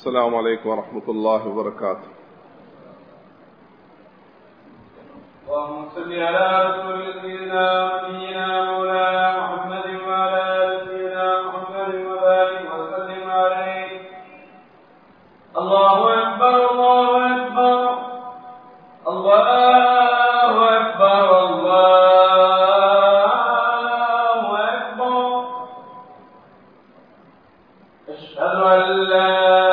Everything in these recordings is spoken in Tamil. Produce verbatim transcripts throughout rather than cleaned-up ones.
السلام عليكم ورحمة الله وبركاته. اللهم صل على رسول سيدنا نبينا مولانا محمد وعلى آل سيدنا محمد وبارك وسلم عليه. الله أكبر الله أكبر الله أكبر الله أكبر. أشهد أن لا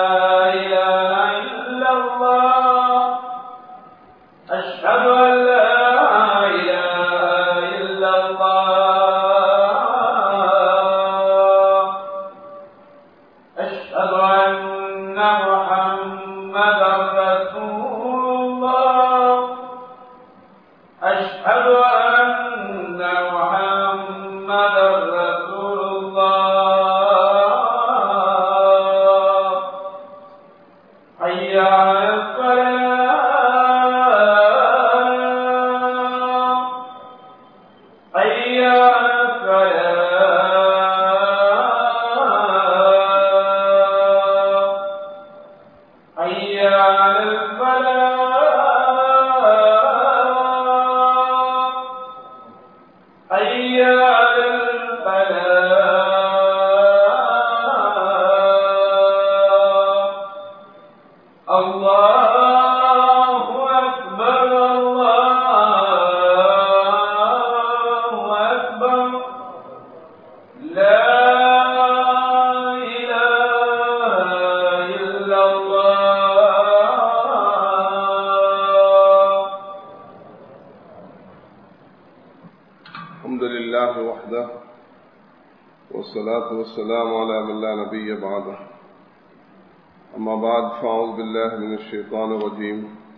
والصلاة والسلام على من لا نبي بعده. أما بعد فأعوذ بالله من الشيطان الرجيم.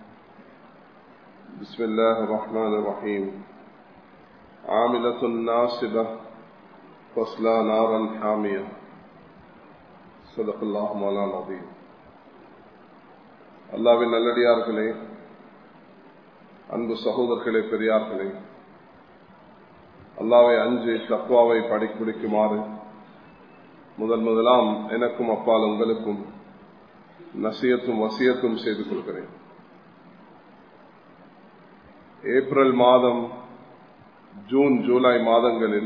بسم الله الرحمن الرحيم. عاملة ناصبة تصلى نارا حامية. صدق الله مولانا العظيم. அல்லாஹ்வின் நல்லடியார்களே, அன்பு சகோதரர்களே, பெரியார்களே, அல்லாஹ்வை அஞ்சு தக்வாவை படிக்குமாறு முதல் முதலாம் எனக்கும் அப்பால் உங்களுக்கும் நசியத்தும் வசியத்தும் செய்து கொள்கிறேன். ஏப்ரல் மாதம், ஜூன், ஜூலை மாதங்களில்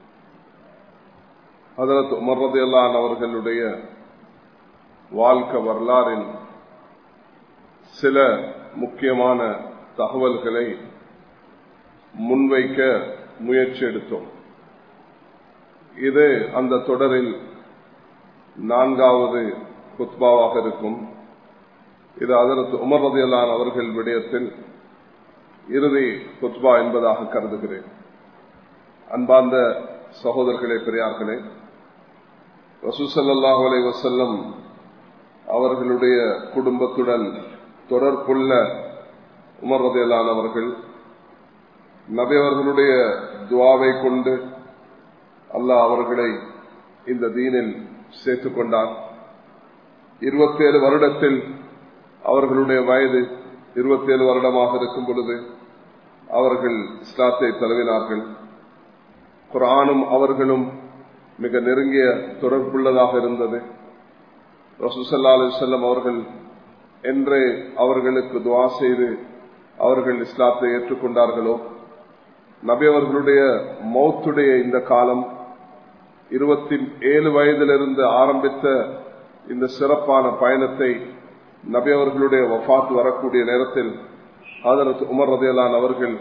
ஹதரத் உமர் ரலியல்லாஹு அன்ஹு அவர்களுடைய வாழ்க்கை வரலாறின் சில முக்கியமான தகவல்களை முன்வைக்க முயற்சி எடுத்தோம். இது அந்த தொடரில் நான்காவது குத்பாவாக இருக்கும். இது ஹதரத் உமர் ரலியல்லாஹு அன்ஹு அவர்கள் விடயத்தில் இறுதி குத்பா என்பதாக கருதுகிறேன். அன்பார்ந்த சகோதரர்களே, பெரியார்களே, ரசூல் ஸல்லல்லாஹு அலைஹி வஸல்லம் அவர்களுடைய குடும்பத்துடன் தொடர்புள்ள உமர் ரலியல்லாஹு அன்ஹு அவர்கள் நபி அவர்களுடைய துஆவை கொண்டு அல்லாஹ் அவர்களை இந்த தீனில் சேர்த்துக் கொண்டார். இருபத்தி ஏழு வருடத்தில் அவர்களுடைய வயது இருபத்தி ஏழு வருடமாக இருக்கும் பொழுது அவர்கள் இஸ்லாத்தை தழுவினார்கள். குர்ஆனும் அவர்களும் மிக நெருங்கிய தொடர்புள்ளதாக இருந்தது. ரசூல் ஸல்லல்லாஹு அலைஹி வஸல்லம் அவர்கள் என்றே அவர்களுக்கு துஆ செய்து அவர்கள் இஸ்லாத்தை ஏற்றுக்கொண்டார்களோ, நபி அவர்களுடைய மௌத்துடைய இந்த காலம் இருபத்தி ஏழு வயதிலிருந்து ஆரம்பித்த இந்த சிறப்பான பயணத்தை நபி அவர்களுடைய வஃபாத் வரக்கூடிய நேரத்தில் ஹதரத் உமர் ரலியல்லாஹு அன்ஹு அவர்கள்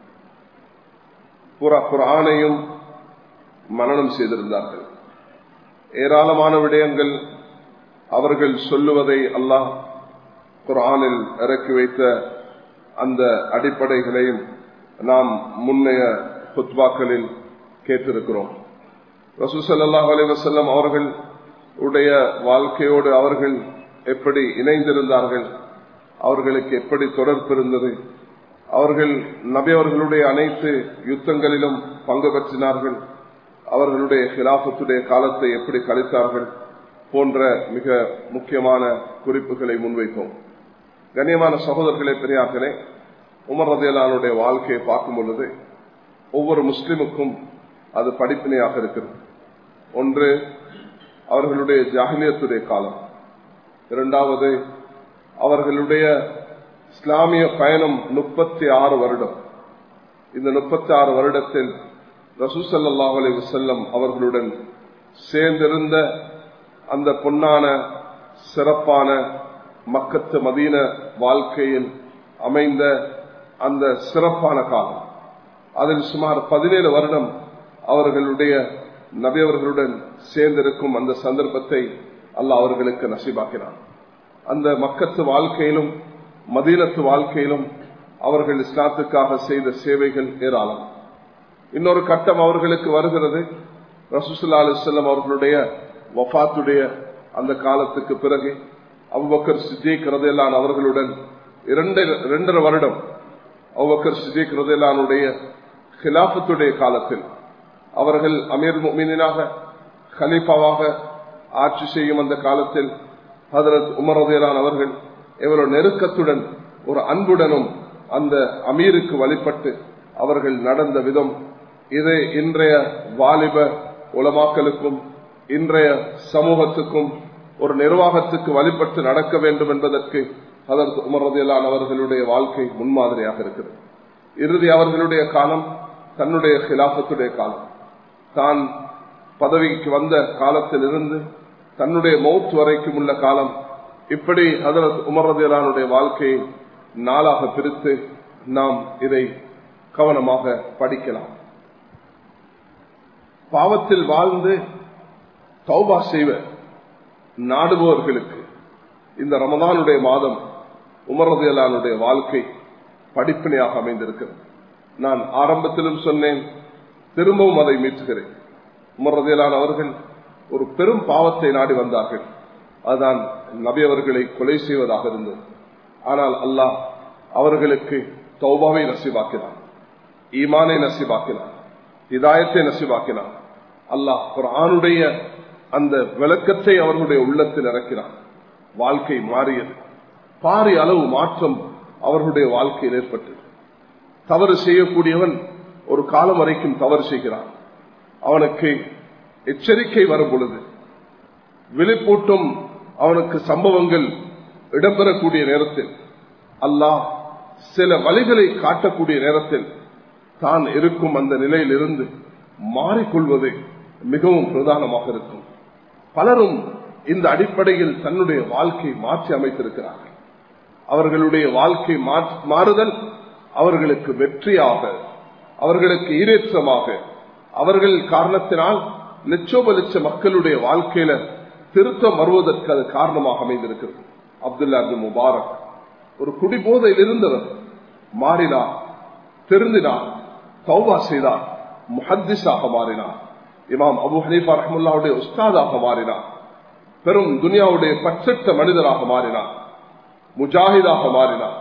பூரா குர்ஆனையும் மனனம் செய்திருந்தார்கள். ஏராளமான விடயங்கள் அவர்கள் சொல்லுவதை அல்லாஹ் குர்ஆனில் இறக்கி வைத்த அந்த அடிப்படைகளையும் நாம் முன்னைய குத்பாக்களில் கேட்டிருக்கிறோம். ரசூல் ஸல்லல்லாஹு அலைஹி வஸல்லம் அவர்கள் உடைய வாழ்க்கையோடு அவர்கள் எப்படி இணைந்திருந்தார்கள், அவர்களுக்கு எப்படி தொடர்பு இருந்தது, அவர்கள் நபி அவர்களுடைய அனைத்து யுத்தங்களிலும் பங்கு பெற்றினார்கள், அவர்களுடைய ஹிலாஃபத்துடைய காலத்தை எப்படி கழித்தார்கள் போன்ற மிக முக்கியமான குறிப்புகளை முன்வைத்தோம். கண்ணியமான சகோதரர்களே, பெரியார்களே, உமர் ரலியல்லாஹு அன்ஹுடைய வாழ்க்கையை பார்க்கும் பொழுது ஒவ்வொரு முஸ்லிமுக்கும் அது படிப்பினையாக இருக்கிறது. ஒன்று, அவர்களுடைய ஜாஹிலியத்துடைய காலம். இரண்டாவது, அவர்களுடைய இஸ்லாமிய பயணம் முப்பத்தி ஆறு வருடம். இந்த முப்பத்தி ஆறு வருடத்தில் ரசூல் ஸல்லல்லாஹு அலைஹி வஸல்லம் அவர்களுடன் சேர்ந்திருந்த அந்த பொன்னான சிறப்பான மக்கத்து மதீன வாழ்க்கையில் அமைந்த அந்த சிறப்பான காலம், அதில் சுமார் பதினேழு வருடம் அவர்களுடைய நபி அவர்களுடன் சேர்ந்திருக்கும் அந்த சந்தர்ப்பத்தை அல்லாஹ் அவர்களுக்கு நசீபாக்கினான். அந்த மக்கத்து வாழ்க்கையிலும் மதீனத்து வாழ்க்கையிலும் அவர்கள் இஸ்லாத்துக்காக செய்த சேவைகள் ஏராளம். இன்னொரு கட்டம் அவர்களுக்கு வருகிறது. ரசூல் ஸல்லல்லாஹு அலைஹி வஸல்லம் அவர்களுடைய வஃபாத்துடைய அந்த காலத்துக்கு பிறகு அபூபக்கர் சித்திக் ரலியல்லாஹு அன்ஹு அவர்களுடன் இரண்டு இரண்டரை வருடம் அபூபக்கர் சித்திக் ரலியல்லாஹு அன்ஹுடைய கிலாஃபத்துடைய காலத்தில் அவர்கள் அமீர் முஃமினீனாக கலீஃபாவாக ஆட்சி செய்யும் அந்த காலத்தில் ஹஜ்ரத் உமர் ரலியல்லாஹு அன்ஹு அவர்கள் எவ்வளவு நெருக்கத்துடன் ஒரு அன்புடனும் அந்த அமீருக்கு வழிபட்டு அவர்கள் நடந்த விதம், இது இன்றைய வாலிப உலமாக்களுக்கும் இன்றைய சமூகத்துக்கும் ஒரு நிர்வாகத்துக்கு வழிபட்டு நடக்க வேண்டும் என்பதற்கு ஹஜ்ரத் உமர் ரலியல்லாஹு அன்ஹு அவர்களுடைய வாழ்க்கை முன்மாதிரியாக இருக்கிறது. இறுதி அவர்களுடைய காலம் தன்னுடைய கிலாஃபத்துடைய காலம். தான் பதவிக்கு வந்த காலத்தில் இருந்து தன்னுடைய மௌத் வரைக்கும் உள்ள காலம். இப்படி ஹஜ்ரத் உமர் ரலியல்லாஹு அன்ஹுடைய வாழ்க்கையை நாளாக பிரித்து நாம் இதை கவனமாக படிக்கலாம். பாவத்தில் வாழ்ந்து தௌபா செய்வ நாடுபவர்களுக்கு இந்த ரமதானுடைய மாதம் உமர் ரலியல்லாஹு அன்ஹுடைய வாழ்க்கை படிப்பினையாக அமைந்திருக்கிறது. நான் ஆரம்பத்திலும் சொன்னேன், திரும்பவும் அதை மீட்டுகிறேன். உமர் ரலியல்லாஹு அன்ஹு அவர்கள் ஒரு பெரும் பாவத்தை நாடி வந்தார்கள். அதுதான் நபி அவர்களை கொலை செய்வதாக இருந்தது. ஆனால் அல்லாஹ் அவர்களுக்கு தௌபாவை நசீபாக்கினான், ஈமானை நசீபாக்கினான், ஹிதாயத்தை நசீபாக்கினான். அல்லாஹ் குர்ஆனுடைய அந்த விளக்கத்தை அவர்களுடைய உள்ளத்தில் இறக்கினான். வாழ்க்கை மாறியது. பாரிய அளவு மாற்றம் அவர்களுடைய வாழ்க்கையில் ஏற்பட்டது. தவறு செய்யக்கூடியவன் ஒரு காலம் வரைக்கும் தவறு செய்கிறான். அவனுக்கு எச்சரிக்கை வரும் பொழுது, விழிப்பூட்டும் அவனுக்கு சம்பவங்கள் இடம்பெறக்கூடிய நேரத்தில், அல்லாஹ் சில வழிகளை காட்டக்கூடிய நேரத்தில் தான் இருக்கும் அந்த நிலையில் இருந்து மாறிக்கொள்வது மிகவும் பிரதானமாக இருக்கும். பலரும் இந்த அடிப்படையில் தன்னுடைய வாழ்க்கை மாற்றி அமைத்திருக்கிறார்கள். அவர்களுடைய வாழ்க்கை மாறுதல் அவர்களுக்கு வெற்றியாக, அவர்களுக்கு ஈரேற்றமாக, அவர்கள் காரணத்தினால் லட்சோப லட்ச மக்களுடைய வாழ்க்கையில திருத்தம் வருவதற்கு அது காரணமாக அமைந்திருக்கிறது. அப்துல்லா இப்னு முபாரக் ஒரு குடிபோதையில் இருந்தவர், மாறினார், திருந்தினார், தௌபா செய்தார், முஹத்திஸாக மாறினார். இமாம் அபூ ஹனீஃபா ரஹ்மத்துல்லாஹுடைய உஸ்தாதாக மாறினார். பெரும் துனியாவுடைய பற்றற்ற மனிதராக மாறினார், முஜாஹிதாக மாறினார்.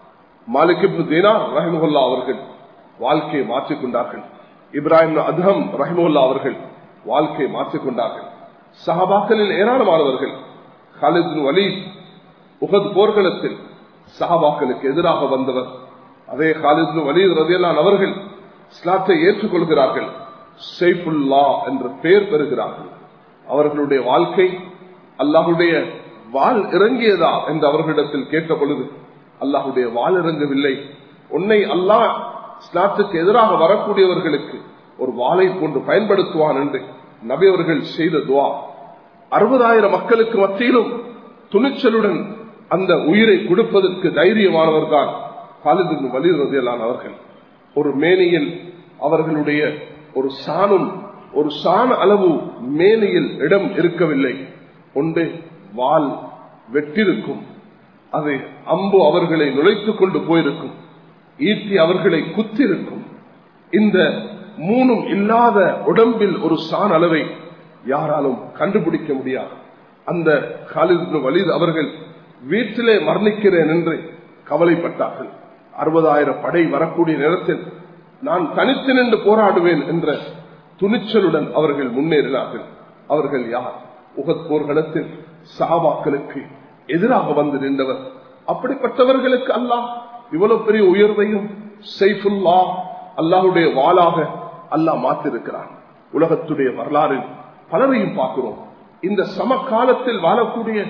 மாலிக் இப்னு தீனார் ரஹிமஹுல்லாஹ் அவர்கள் வாழ்க்கையை மாற்றிக்கொண்டார்கள். இப்ராஹிம் அத்ஹம் ரஹிமஹுல்லாஹ் அவர்கள் வாழ்க்கையை மாற்றிக்கொண்டார்கள். சஹாபாக்களில் ஏராளமானவர்கள், காலித் இப்னு வலீத் உஹத் போர்க்களத்தில் சஹாபாக்களுக்கு எதிராக வந்தவர், அதே காலித் இப்னு வலீத் ரலியல்லாஹு அன்ஹு அவர்கள் இஸ்லாத்தை ஏற்றுக்கொள்கிறார்கள், ஸைஃபுல்லா என்ற பெயர் பெறுகிறார்கள். அவர்களுடைய வாழ்க்கை அல்லாஹுடைய வாள் இறங்கியதா என்று அவர்களிடத்தில் கேட்ட பொழுது, அல்லாஹுடைய வாள் இறங்கவில்லை, உன்னை அல்லாஹ் இஸ்லாத்துக்கு எதிராக வரக்கூடியவர்களுக்கு ஒரு வாளை கொண்டு பயன்படுத்துவான் என்று நபி அவர்கள் செய்த துவா. அறுபதாயிரம் மக்களுக்கு மத்தியிலும் துணிச்சலுடன் அந்த உயிரை கொடுப்பதற்கு தைரியமானவர் தான் காலித் இப்னு வலீத் ரலியல்லாஹு அன்ஹு அவர்கள். ஒரு மேனியில் அவர்களுடைய ஒரு சாணும் ஒரு சாண அளவு மேனியில் இடம் இருக்கவில்லை. ஒன்று வாள் வெட்டிருக்கும், அது அம்பு அவர்களை நுழைத்துக் கொண்டு போயிருக்கும், ஈட்டி அவர்களை குத்திருக்கும். இந்த மூணும் இல்லாத உடம்பில் ஒரு சாண அளவை யாராலும் கண்டுபிடிக்க முடியாது. அந்த காலித் இப்னு வலீத் அவர்கள் வீட்டிலே மரணிக்கிறேன் என்று கவலைப்பட்டார்கள். அறுபதாயிரம் படை வரக்கூடிய நேரத்தில் நான் தனித்து நின்று போராடுவேன் என்ற துணிச்சலுடன் அவர்கள் முன்னேறினார்கள். அவர்கள் யார்? உஹத் போர்க்களத்தில் சஹாபாக்களுக்கு எதிராக வந்து நின்றவர். அப்படிப்பட்டவர்களுக்கு அல்லாஹ் இவ்வளவு பெரிய உயர்வையும் ஸைஃபுல்லா அல்லாஹுடைய வாளாக அல்லாஹ் மாற்றிருக்கிறான். உலகத்துடைய வரலாறில் பலரையும் பார்க்கிறோம். இந்த சமகாலத்தில் வாழக்கூடிய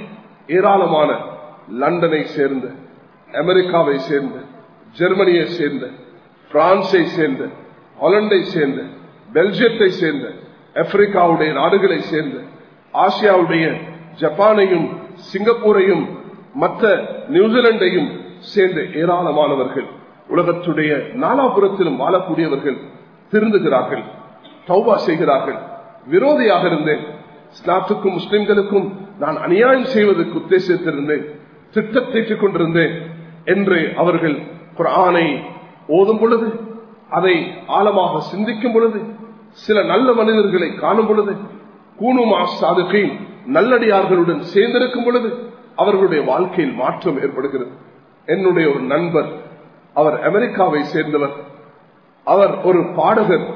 ஏராளமான லண்டனை சேர்ந்த, அமெரிக்காவை சேர்ந்த, ஜெர்மனியை சேர்ந்த, பிரான்சை சேர்ந்த, ஹாலண்டை சேர்ந்த, பெல்ஜியத்தை சேர்ந்த, ஆப்பிரிக்காவுடைய நாடுகளை சேர்ந்த, ஆசியாவுடைய ஜப்பானையும் சிங்கப்பூரையும் மற்ற நியூசிலாந்தையும் சேர்ந்த ஏராளமானவர்கள், உலகத்துடைய நாலாபுரத்திலும் வாழக்கூடியவர்கள் திருந்துகிறார்கள், தௌபா செய்கிறார்கள். விரோதியாக இருந்தேன், இஸ்லாத்துக்கும் முஸ்லிம்களுக்கும் நான் அநியாயம் செய்வதற்கு உத்தேசித்திருந்தேன், திட்டத்தேற்றிக் கொண்டிருந்தேன் என்று அவர்கள் குர்ஆனை ஓதும் பொழுது, அதை ஆழமாக சிந்திக்கும் பொழுது, சில நல்ல மனிதர்களை காணும் பொழுது, கூனுமா சாதுகை நல்லடியார்களுடன் சேர்ந்திருக்கும் பொழுது அவர்களுடைய வாழ்க்கையில் மாற்றம் ஏற்படுகிறது. என்னுடைய ஒரு நண்பர், அவர் அமெரிக்காவை சேர்ந்தவர், அவர் ஒரு பாடகர்,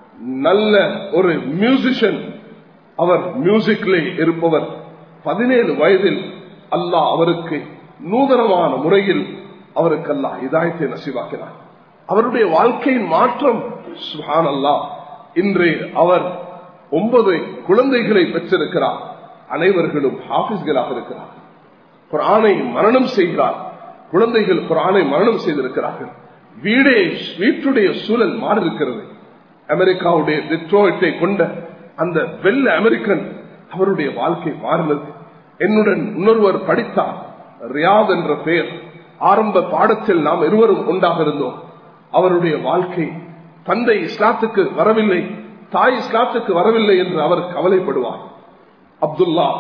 நல்ல ஒரு மியூசிஷியன், அவர் மியூசிக்கிலே இருப்பவர். பதினேழு வயதில் அல்லாஹ் அவருக்கு நூதனமான முறையில் அவருக்கு அல்லாஹ் ஹிதாயத்தை நசீபாக்கினார். அவருடைய வாழ்க்கையின் மாற்றம் சுப்ஹானல்லாஹ். இன்று அவர் ஒன்பது குழந்தைகளை பெற்றிருக்கிறார். அனைவர்களும் ஹாஃபிஸ்களாக இருக்கிறார். குர்ஆனை மரணம் செய்கிறார். குழந்தைகள் குர்ஆனை மரணம் செய்திருக்கிறார்கள். வீடே வீட்டுடைய சூழல் மாறி இருக்கிறது. அமெரிக்காவுடைய டெட்ராய்ட்டை கொண்ட அந்த வெள்ள அமெரிக்கன், அவருடைய வாழ்க்கை மாறினது. என்னுடன் இன்னொருவர் படித்தார், ரியாத் என்ற பெயர். ஆரம்ப பாடத்தில் நாம் இருவரும் ஒன்றாக இருந்தோம். அவருடைய வாழ்க்கை, தந்தை இஸ்லாத்துக்கு வரவில்லை, தாய் இஸ்லாத்துக்கு வரவில்லை என்று அவர் கவலைப்படுவார். அப்துல்லா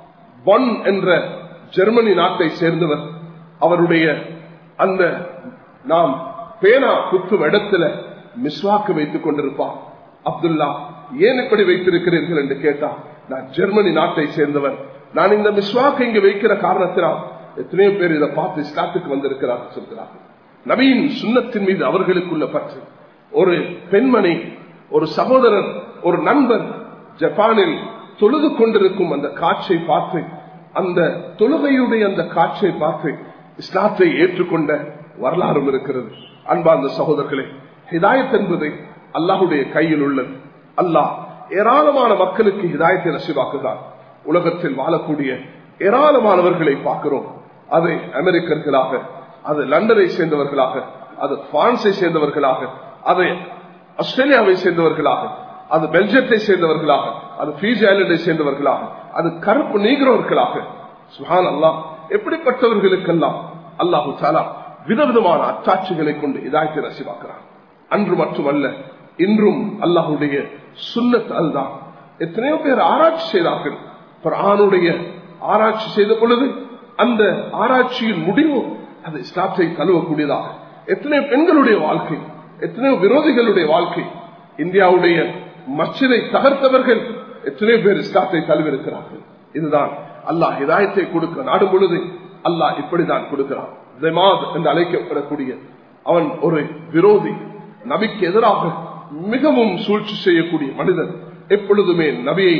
பொன் என்ற ஜெர்மனி நாட்டை சேர்ந்தவர். அவருடைய அந்த நாம் பேனா குத்தும் இடத்துல மிஸ்வாக்கு வைத்துக் கொண்டிருப்பார். அப்துல்லா, ஏன் இப்படி வைத்திருக்கிறீர்கள் என்று கேட்டார். நான் ஜெர்மனி நாட்டை சேர்ந்தவர், நான் இந்த மிஸ்வாக்கு இங்கு வைக்கிற காரணத்தினால் எத்தனையோ பேர் இதை பார்த்து இஸ்லாத்துக்கு வந்திருக்கிறார்கள் சொல்கிறார்கள். நபியின் சுன்னத்தின் மீது அவர்களுக்குள்ள பற்று. ஒரு பெண்மணி, ஒரு சகோதரர், ஒரு நண்பர் ஜப்பானில் தொழுது கொண்டிருக்கும் அந்த காட்சை பார்த்து, அந்த தொழுகையுடைய அந்த காட்சை பார்த்து இஸ்லாத்தை ஏற்றுக்கொண்ட வரலாறும் இருக்கிறது. அன்பார்ந்த சகோதரர்களே, ஹிதாயத் என்பது அல்லாஹுடைய கையில் உள்ளது. அல்லாஹ் ஏராளமான மக்களுக்கு ஹிதாயத்தை நசீபாக்குகிறார். உலகத்தில் வாழக்கூடிய ஏராளமானவர்களை பார்க்கிறோம். அது அமெரிக்கர்களாக, அது லண்டனை சேர்ந்தவர்களாக, அது பிரான்சை சேர்ந்தவர்களாக, அது ஆஸ்திரேலியாவை சேர்ந்தவர்களாக, அது பெல்ஜியத்தை சேர்ந்தவர்களாக, அது பீஜி ஐலண்டை சேர்ந்தவர்களாக, அது கருப்பு நீக்கிறவர்களாக. சுப்ஹான் அல்லாஹ், எப்படிப்பட்டவர்களுக்கெல்லாம் அல்லாஹு தஆலா விதவிதமான அத்தாட்சிகளை கொண்டு ஹிதாயத்தை நசீபாக்குறார். அன்று மட்டுமல்ல, இன்றும் அல்லாஹுடைய சுன்னத் அதுதான். எத்தனையோ பேர் ஆராய்ச்சி செய்தார்கள். குர்ஆனுடைய ஆராய்ச்சி செய்த பொழுது அந்த ஆராய்ச்சியின் முடிவு அது இஸ்லாத்தை தழுவக்கூடியதாக. எத்தனையோ பெண்களுடைய வாழ்க்கை, எத்தனையோ விரோதிகளுடைய வாழ்க்கை. இந்தியாவுடைய மஸ்ஜிதை தகர்த்தவர்கள் எத்தனையோ பேர் இஸ்லாத்தை தழுவிருக்கிறார்கள். இதுதான் அல்லாஹ் ஹிதாயத்தை கொடுக்க நாடும் பொழுது அல்லாஹ் இப்படிதான் கொடுக்கிறான். ஜமாத் என்று அழைக்கப்படக்கூடிய அவன் ஒரு விரோதி, நபிக்கு எதிராக மிகவும் சூழ்ச்சி செய்யக்கூடிய மனிதன். எப்பொழுதுமே நபியை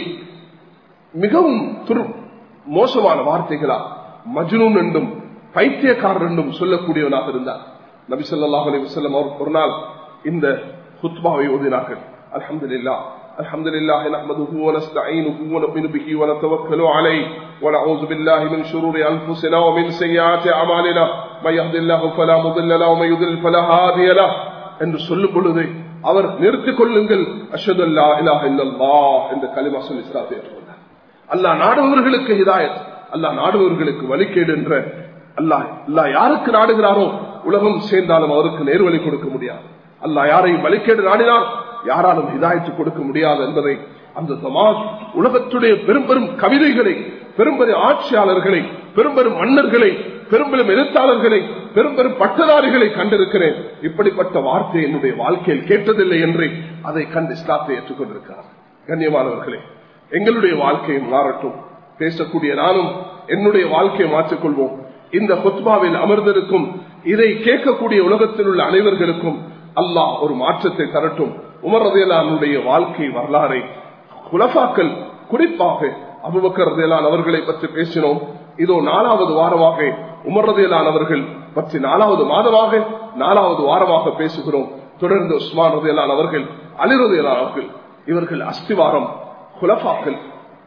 மிகவும் துரு மோசமான வார்த்தைகளால் மஜ்னூன் என்றும் பைத்தியக்காரர் என்றும் சொல்லக்கூடியவனாக இருந்தார். நபி ஸல்லல்லாஹு அலைஹி வஸல்லம் அவர் ஒரு நாள் இந்த குத்பாவை ஓதினார்கள். அல்ஹம்துலில்லாஹ் அல்ஹம்துலில்லாஹ் நஹ்மதுஹு வ நஸ்தஈனுஹு வ நுமினு பிஹி வ நதவக்கலு அலைஹி வ நஊது பில்லாஹி மின் ஷுரூரி அன்ஃபுஸினா வ மின் ஸய்யிஆத்தி அமாலினா மை யஹ்தில்லாஹு ஃபலா முضل லஹு வ மை யுضلل ஃபலா ஹாதிய லஹு என்று சொல்லும் பொழுது அவர் நிறுத்திக் கொள்ளுங்கள், அஷ்ஹது அல்லா இலாஹ இல்லல்லாஹ் என்ற கலிமா சொல்லி இஸ்லாத்தை ஏற்றுக்கொண்டார். அல்லாஹ் நாடுபவர்களுக்கு ஹிதாயத், அல்லாஹ் நாடுபவர்களுக்கு வழிகேடு என்ற அல்லாஹ் அல்லாஹ் யாருக்கு நாடுகிறாரோ உலகம் சேர்ந்தாலும் அவருக்கு நேர்வழி கொடுக்க முடியாது. அல்லாஹ் யாரையும் வழிகேடு நாடினால் யாராலும் ஹிதாயத்து கொடுக்க முடியாது என்பதை அந்த ஜமாத் உலகத்துடைய பெரும் பெரும் கவிதைகளை, பெரும் பெரும் ஆட்சியாளர்களை, பெரும் பெரும் மன்னர்களை, பெரும் பெரும் எழுத்தாளர்களை, பெரும் பெரும் பட்டதாரிகளை கண்டிருக்கிறேன். இப்படிப்பட்ட வார்த்தை என்னுடைய வாழ்க்கையில் கேட்டதில்லை என்று அதை கண்டு இஸ்லாத்தை ஏற்றுக்கொண்டிருக்கிறார். கண்ணியமானவர்களே, எங்களுடைய வாழ்க்கையை மாறட்டும். பேசக்கூடிய நானும் என்னுடைய வாழ்க்கையை மாற்றிக்கொள்வோம். இந்த குத்பாவில் அமர்ந்திருக்கும் இதை கேட்கக்கூடிய உலகத்தில் உள்ள அனைவர்களுக்கும் அல்லாஹ் ஒரு மாற்றத்தை தரட்டும். உமர் ரலியல்லாஹு அன்ஹுடைய வாழ்க்கை வரலாறை குலஃபாக்கள், குறிப்பாக அபூபக்கர் ரலியல்லாஹு அன்ஹு அவர்களை பற்றி பேசினோம். இதோ நாலாவது வாரமாக உமர் ரலியல்லாஹு அன்ஹு அவர்கள் பற்றி நாலாவது மாதமாக நாலாவது வாரமாக பேசுகிறோம். தொடர்ந்து உஸ்மான் ரலியல்லாஹு அன்ஹு அவர்கள், அலி ரலியல்லாஹு அன்ஹு அவர்கள், இவர்கள் அஸ்திவாரம் குலஃபாக்கள்.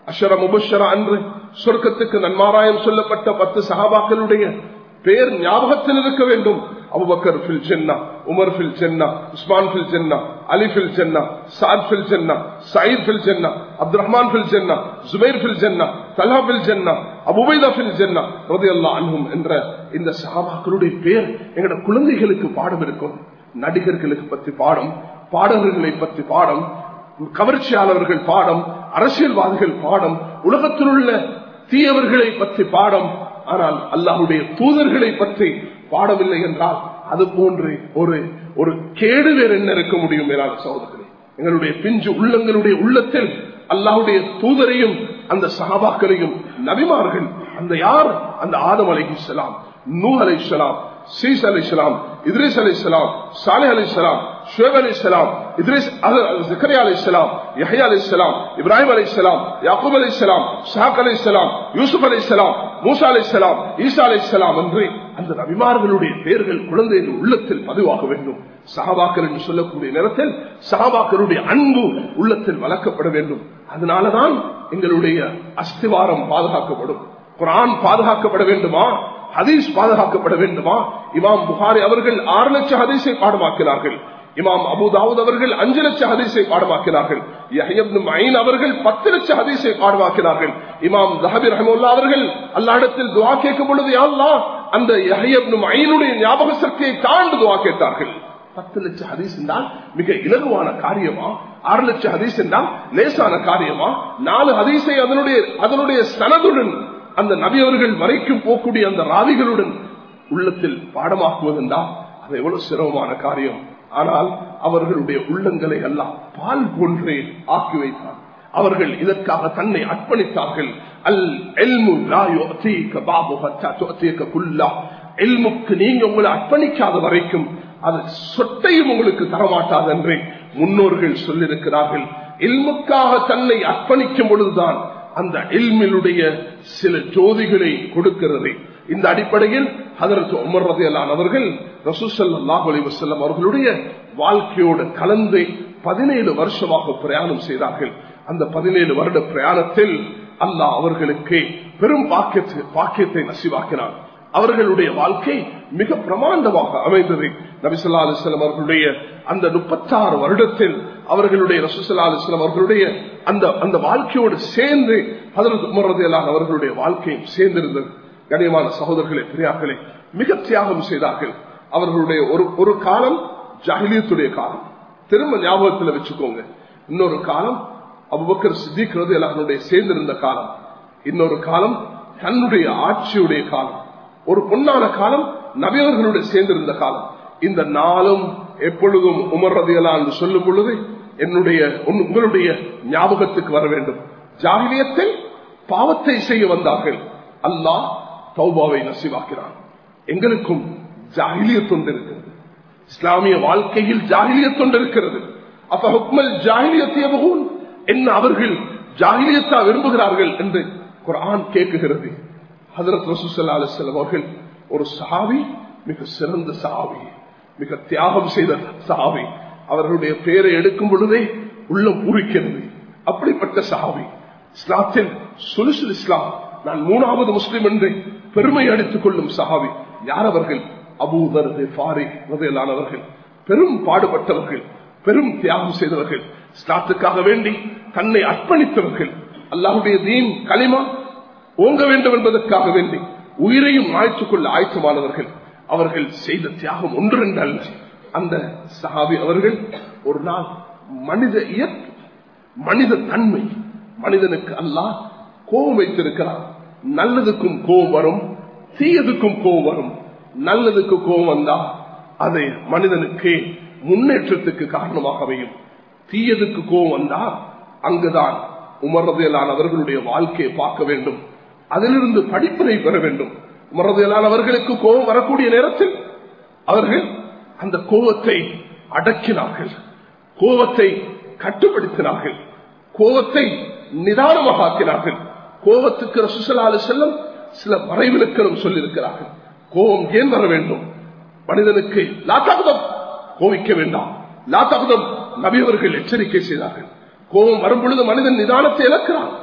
அஷர முபஷர அன்று சொர்க்கத்துக்கு நன்மாராயம் சொல்லப்பட்ட பத்து சஹாபாக்களுடைய பேர் ஞாபகத்தில் இருக்க வேண்டும். அபூபக்கர் ஃபில் ஜன்னா, உமர் ஃபில் ஜன்னா, உஸ்மான் ஃபில் ஜன்னா, அலி ஃபில் ஜன்னா, சாத் ஃபில் ஜன்னா, சயீத் ஃபில் ஜன்னா, அப்துல் ரஹ்மான் ஃபில் ஜன்னா, ஜுபைர் ஃபில் ஜன்னா, தல்ஹா ஃபில் ஜன்னா, அபூ உபைதா ஃபில் ஜன்னா ரலியல்லாஹு அன்ஹும் என்ற இந்த சஹாபாக்களுடைய பேர் எங்கட குழந்தைகளுக்கு பாடம் இருக்கும். நடிகர்களுக்கு பற்றி பாடம், பாடகர்களை பற்றி பாடம், கவர்ச்சியாளர்கள் பாடம், அரசியல்வாதிகள் பாடம், உலகத்தில் உள்ள தீயவர்களை பற்றி பாடம். ஆனால் அல்லாஹ்வுடைய தூதர்களை பற்றி பாடவில்லை என்றால் அது போன்று ஒரு ஒரு கேடு வேறு என்ன இருக்க முடியும்? மேலான சகோதரர்களே, எங்களுடைய பிஞ்சு உள்ளங்களுடைய உள்ளத்தில் அல்லாஹ்வுடைய தூதரையும் அந்த சஹாபாக்களையும் நபிமார்கள் அந்த யார் அந்த ஆதம் அலைஹிஸ்ஸலாம், நூஹ் அலைஹிஸ்ஸலாம், சீஸ் அலைஹிஸ்ஸலாம், இத்ரீஸ் அலைஹிஸ்ஸலாம், சாலிஹ் அலைஹிஸ்ஸலாம், ஷுவைப் அலைஹிஸ்ஸலாம், இத்ரீஸ் ஜக்கரியா அலைஹிஸ்ஸலாம், யஹ்யா அலைஹிஸ்ஸலாம், இப்ராஹிம் அலைஹிஸ்ஸலாம், யாக்கூப் அலைஹிஸ்ஸலாம், இஸ்ஹாக் அலைஹிஸ்ஸலாம், யூசுப் அலைஹிஸ்ஸலாம், மூசா அலைஹிஸ்ஸலாம், ஈசா அலைஹிஸ்ஸலாம் என்று அந்த நபிமார்களுடைய பெயர்கள் குழந்தையின் உள்ளத்தில் பதிவாக வேண்டும். சஹாபாக்கள் என்று சொல்லக்கூடிய நேரத்தில் சஹாபாக்களுடைய அன்பு உள்ளத்தில் வளர்க்கப்பட வேண்டும். அதனாலதான் எங்களுடைய அஸ்திவாரம் பாதுகாக்கப்படும். குர்ஆன் பாதுகாக்கப்பட வேண்டுமா? ஹதீஸ் பாதுகாக்கப்பட வேண்டுமா? இமாம் புகாரி அவர்கள் ஆறு லட்சம் ஹதீஸை பாடமாக்கினார்கள். இமாம் அபூ தாவூத் அவர்கள் அஞ்சு லட்சம் ஹதீஸை பாடமாக்கினார்கள். யஹ்யா இப்னு மயீன் அவர்கள் பத்து லட்சம் ஹதீஸை பாடமாக்கினார்கள். இமாம் ஸஹபி ரஹ்மத்துல்லாஹி அவர்கள் அல்லாஹ்விடத்தில் துஆ கேட்கும் பொழுது யா அல்லாஹ் அந்த யஹ்யா இப்னு மயீனுடைய ஞாபக சக்தியை தாண்டி துஆ கேட்டார்கள். பத்து லட்சம் ஹதீஸ் என்றால் மிக இலகுவான காரியமா? ஆறு லட்சம் ஹதீஸ் என்றால் லேசான காரியமா? நாலு ஹதீஸை அதனுடைய அதனுடைய சனதுடன் அந்த நபி அவர்கள் வரைக்கும் போகக்கூடிய அந்த ராவிகளுடன் உள்ளத்தில் பாடமாக்குவதென்றால் அது எவ்வளவு சிரமமான காரியம். ஆனால் அவர்களுடைய உள்ளங்களை எல்லாம் பால் போன்றே ஆக்கி வைத்தார். அவர்கள் இதற்காக தன்னை அர்ப்பணித்தார்கள். அல் இல்மு லா யுஅதீக பாபு ஹத்தா துஅதீக குல்லா. இல்முக்கு நீங்க உங்களை அர்ப்பணிக்காத வரைக்கும் அது சொட்டையும் உங்களுக்கு தரமாட்டாது என்று முன்னோர்கள் சொல்லியிருக்கிறார்கள். இல்முக்காக தன்னை அர்ப்பணிக்கும் பொழுதுதான் அந்த இல்மினுடைய சில ஜோதிகளை கொடுக்கிறது. இந்த அடிப்படையில் ஹஜ்ரத் உமர் ரலியல்லாஹு அன்ஹு அவர்கள் ரசூல் ஸல்லல்லாஹு அலைஹி வஸல்லம் அவர்களுடைய வாழ்க்கையோடு கலந்து பதினேழு வருஷமாக பிரயாணம் செய்தார்கள். அந்த பதினேழு வருட பிரயாணத்தில் அல்லாஹ் அவர்களுக்கு பெரும் பாக்கியத்தை பாக்கியத்தை நசீவாக்கினார். அவர்களுடைய வாழ்க்கை மிக பிரமாண்டமாக அமைந்தது. நபி ஸல்லல்லாஹு அலைஹி வஸல்லம் அவர்களுடைய அந்த முப்பத்தாறு வருடத்தில் அவர்களுடைய ரசூல் ஸல்லல்லாஹு அலைஹி வஸல்லம் அவர்களுடைய அந்த அந்த வாழ்க்கையோடு சேர்ந்து ஹஜ்ரத் உமர் ரலியல்லாஹு அன்ஹு அவர்களுடைய வாழ்க்கையும் சேர்ந்திருந்தது. கண்ணியமான சகோதரர்களே, பெரியார்களே, மிக தியாகம் செய்தார்கள். அவர்களுடைய ஒரு ஒரு காலம் ஜாஹிலியத்துடைய காலம், திரும்ப ஞாபகத்தில் வச்சுக்கோங்க. இன்னொரு காலம் அபூபக்கர் சித்திக் ரலியல்லாஹு அன்ஹு சேர்ந்திருந்த காலம், இன்னொரு காலம் தன்னுடைய ஆட்சியுடைய காலம், ஒரு பொன்னான காலம் நபியவர்களுடைய சேர்ந்திருந்த காலம். இந்த நாளும் எப்பொழுதும் உமர் ரலியல்லாஹு அன்ஹு சொல்லும் பொழுது என்னுடைய உங்களுடைய ஞாபகத்துக்கு வர வேண்டும். ஜாஹிலியத்தில் பாவத்தை செய்ய வந்தார்கள், அல்லாஹ் தௌபாவை நசீவாக்கிறான். எங்களுக்கும் ஜாஹிலியத் ஒன்று இருக்கிறது, இஸ்லாமிய வாழ்க்கையில் ஜாஹிலியத் ஒன்று இருக்கிறது. அப்ப ஹுக்மல் ஜாஹிலியத் யபூன், என்ன அவர்கள் ஜாஹிலியத்தா விரும்புகிறார்கள் என்று குர்ஆன் கேட்குகிறது. ஹஜ்ரத் ரசூல் ஸல்லல்லாஹு அலைஹி வஸல்லம் அவர்கள் ஒரு சஹாபி, மிக சிறந்த சஹாபி, மிக தியாகம் செய்த சஹாபி. அவர்களுடைய பெயரை எடுக்கும் பொழுதே உள்ளம் பூரிக்கிறது. அப்படிப்பட்ட சஹாபி, இஸ்லாத்தில் சுலுசுல் இஸ்லாம், நான் மூணாவது முஸ்லிம் என்று பெருமை அடித்துக் கொள்ளும் சஹாபி. யார் அவர்கள்? அபூ தர் கிஃபாரி ரலியல்லாஹு அன்ஹு அவர்கள். பெரும் பாடுபட்டவர்கள், பெரும் தியாகம் செய்தவர்கள், இஸ்லாத்துக்காக வேண்டி தன்னை அர்ப்பணித்தவர்கள், அல்லாஹ்வுடைய தீன் கலிமா ஓங்க வேண்டும் என்பதற்காக வேண்டி உயிரையும் மாய்த்துக் கொள்ள ஆயத்தமானவர்கள். அவர்கள் செய்த தியாகம் ஒன்றென்று அல்ல. அந்த சஹாபி அவர்கள் ஒரு நாள் மனித இயற்கை, மனித தன்மை, மனிதனுக்கு அல்லாஹ் கோபம் வைத்திருக்கிறார். நல்லதுக்கும் கோபம் வரும், தீயதுக்கும் கோபம் வரும். நல்லதுக்கு கோபம் வந்தா அது மனிதனுக்கு முன்னேற்றத்துக்கு காரணமாக அமையும். தீயதுக்கு கோபம் வந்தா அங்குதான் உமர் ரலியல்லாஹு அன்ஹு அவர்களுடைய வாழ்க்கையை பார்க்க வேண்டும், அதிலிருந்து படிப்பினை பெற வேண்டும். உமர் ரலியல்லாஹு அன்ஹு அவர்களுக்கு கோபம் வரக்கூடிய நேரத்தில் அவர்கள் அந்த கோபத்தை அடக்கினார்கள், கோபத்தை கட்டுப்படுத்தினார்கள், கோபத்தை நிதானமாக ஆக்கினார்கள். கோபத்துக்கு ரசூல் ஸல்லல்லாஹு அலைஹி வஸல்லம் சில வரைவிலக்கணம் சொல்லியிருக்கிறார்கள். கோபம் ஏன் வர வேண்டும்? மனிதனுக்கு லா தக்தம், கோபிக்க வேண்டாம், லா தக்தம் நபி அவர்கள் எச்சரிக்கை செய்தார்கள். கோபம் வரும் பொழுது மனிதன் நிதானத்தை இழக்கிறான்.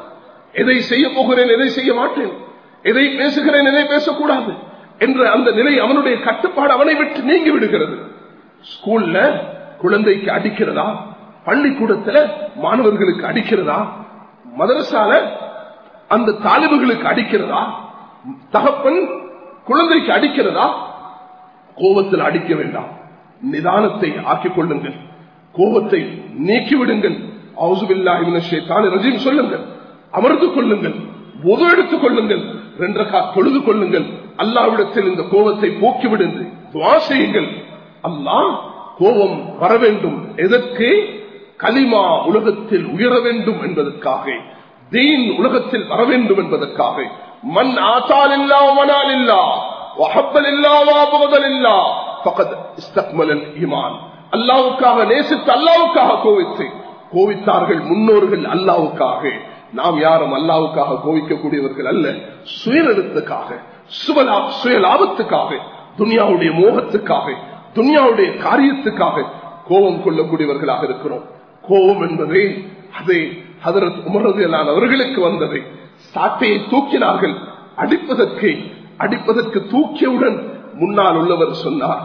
எதை செய்ய போகிறேன், எதை செய்ய மாட்டேன், எதை பேசுகிறேன், எதை பேசக்கூடாது என்ற அந்த நிலை அவனுடைய கட்டுப்பாடு அவனை விட்டு நீங்கி விடுகிறது. ஸ்கூல்ல குழந்தைக்கு அடிக்கிறதா, பள்ளிக்கூடத்தில் மாணவர்களுக்கு அடிக்கிறதா, மதரசால அந்த தாலிபுகளுக்கு அடிக்கிறதா, தகப்பன் குழந்தைக்கு அடிக்கிறதா? கோபத்தில் அடிக்க வேண்டாம், நிதானத்தை ஆக்கிக் கொள்ளுங்கள், கோபத்தை நீக்கிவிடுங்கள். அவுசுபில்லாஹி மினஷ் ஷைத்தானிர் ரஜீம் சொல்லுங்கள், அமர்ந்து கொள்ளுங்கள், வுது எடுத்துக் கொள்ளுங்கள், ரெண்டு ரக்காத் தொழுது கொள்ளுங்கள், அல்லாஹ்விடத்தில் இந்த கோபத்தை போக்கிவிடுங்கள், துஆ செய்யுங்கள். அல்லாஹ் கோபம் வர வேண்டும், எதற்கு? கலிமா உலகத்தில் உயர வேண்டும் என்பதற்காக, தீன் உலகத்தில் வர வேண்டும் என்பதற்காக. மன் ஆதாலில்லா வமனாலில்லா வஹப்பலில்லா வஅபகதலில்லா ஃபகத் இஸ்தக்மலல் ஈமான். அல்லாஹ்வுக்காக நேசித்து அல்லாஹ்வுக்காக கோவித்து கோவித்தார்கள் முன்னோர்கள் அல்லாஹ்வுக்காக. நாம் யாரும் அல்லாஹ்வுக்காக கோவிக்கக்கூடியவர்கள் அல்ல. சுயநலத்துக்காக, சுயலாபத்துக்காக, துனியாவுடைய மோகத்துக்காக, துனியாவுடைய காரியத்துக்காக கோபம் கொள்ளக்கூடியவர்களாக இருக்கிறோம். கோபம் என்பதே அதே ஹதரத் உமர் ரலியல்லாஹு அவர்களுக்கு வந்ததை சாட்டையை தூக்கினார்கள். அடிப்பதற்கு அடிப்பதற்கு தூக்கியவுடன் முன்னால் உள்ளவர் சொன்னார்,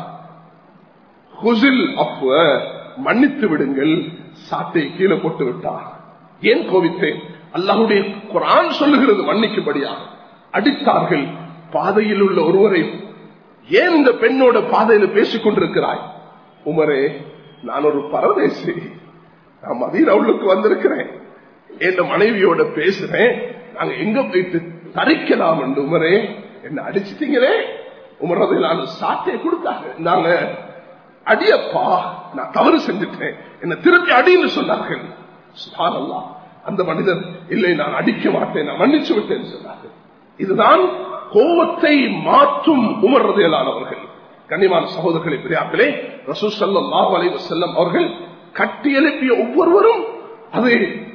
மன்னித்து விடுங்கள். சாட்டையை கீழே போட்டு விட்டார். ஏன் கோவித்தேன்? அல்லாஹ்வுடைய குர்ஆன் சொல்லுகிறது மன்னிக்கும்படியாக. அடித்தார்கள். பாதையில் உள்ள ஒருவரை, ஏன் இந்த பெண்ணோட பாதையில் பேசிக் கொண்டிருக்கிறாய்? உமரே, நான் ஒரு பரதேசி, நான் மதீனாவுக்கு வந்திருக்கிறேன், என் மனைவியோட பேசுறேன், நாங்க எங்க போயிட்டு தரிக்கலாம் என்று. உமரே, என்ன அடிச்சிட்டீங்களே. உமர் ரலியல்லாஹு அன்ஹு சாட்டையை கொடுத்தாங்க. நாங்க அடியப்பா, நான் தவறு செஞ்சுட்டேன், என்ன திருப்பி அடின்னு சொன்னார்கள். சுப்ஹானல்லாஹ். அந்த மனிதர், இல்லை நான் அடிக்க மாட்டேன், நான் மன்னிச்சு விட்டேன் சொன்னார்கள். இதுதான் கோபத்தை மாற்றும் உமர் ரலியல்லாஹு அவர்கள். கண்ணியமான சகோதரர்களே, பெரியார்களே, ரசூல் ஸல்லல்லாஹு அலைஹி வஸல்லம் அவர்கள் கட்டி எழுப்பிய ஒவ்வொருவரும் அது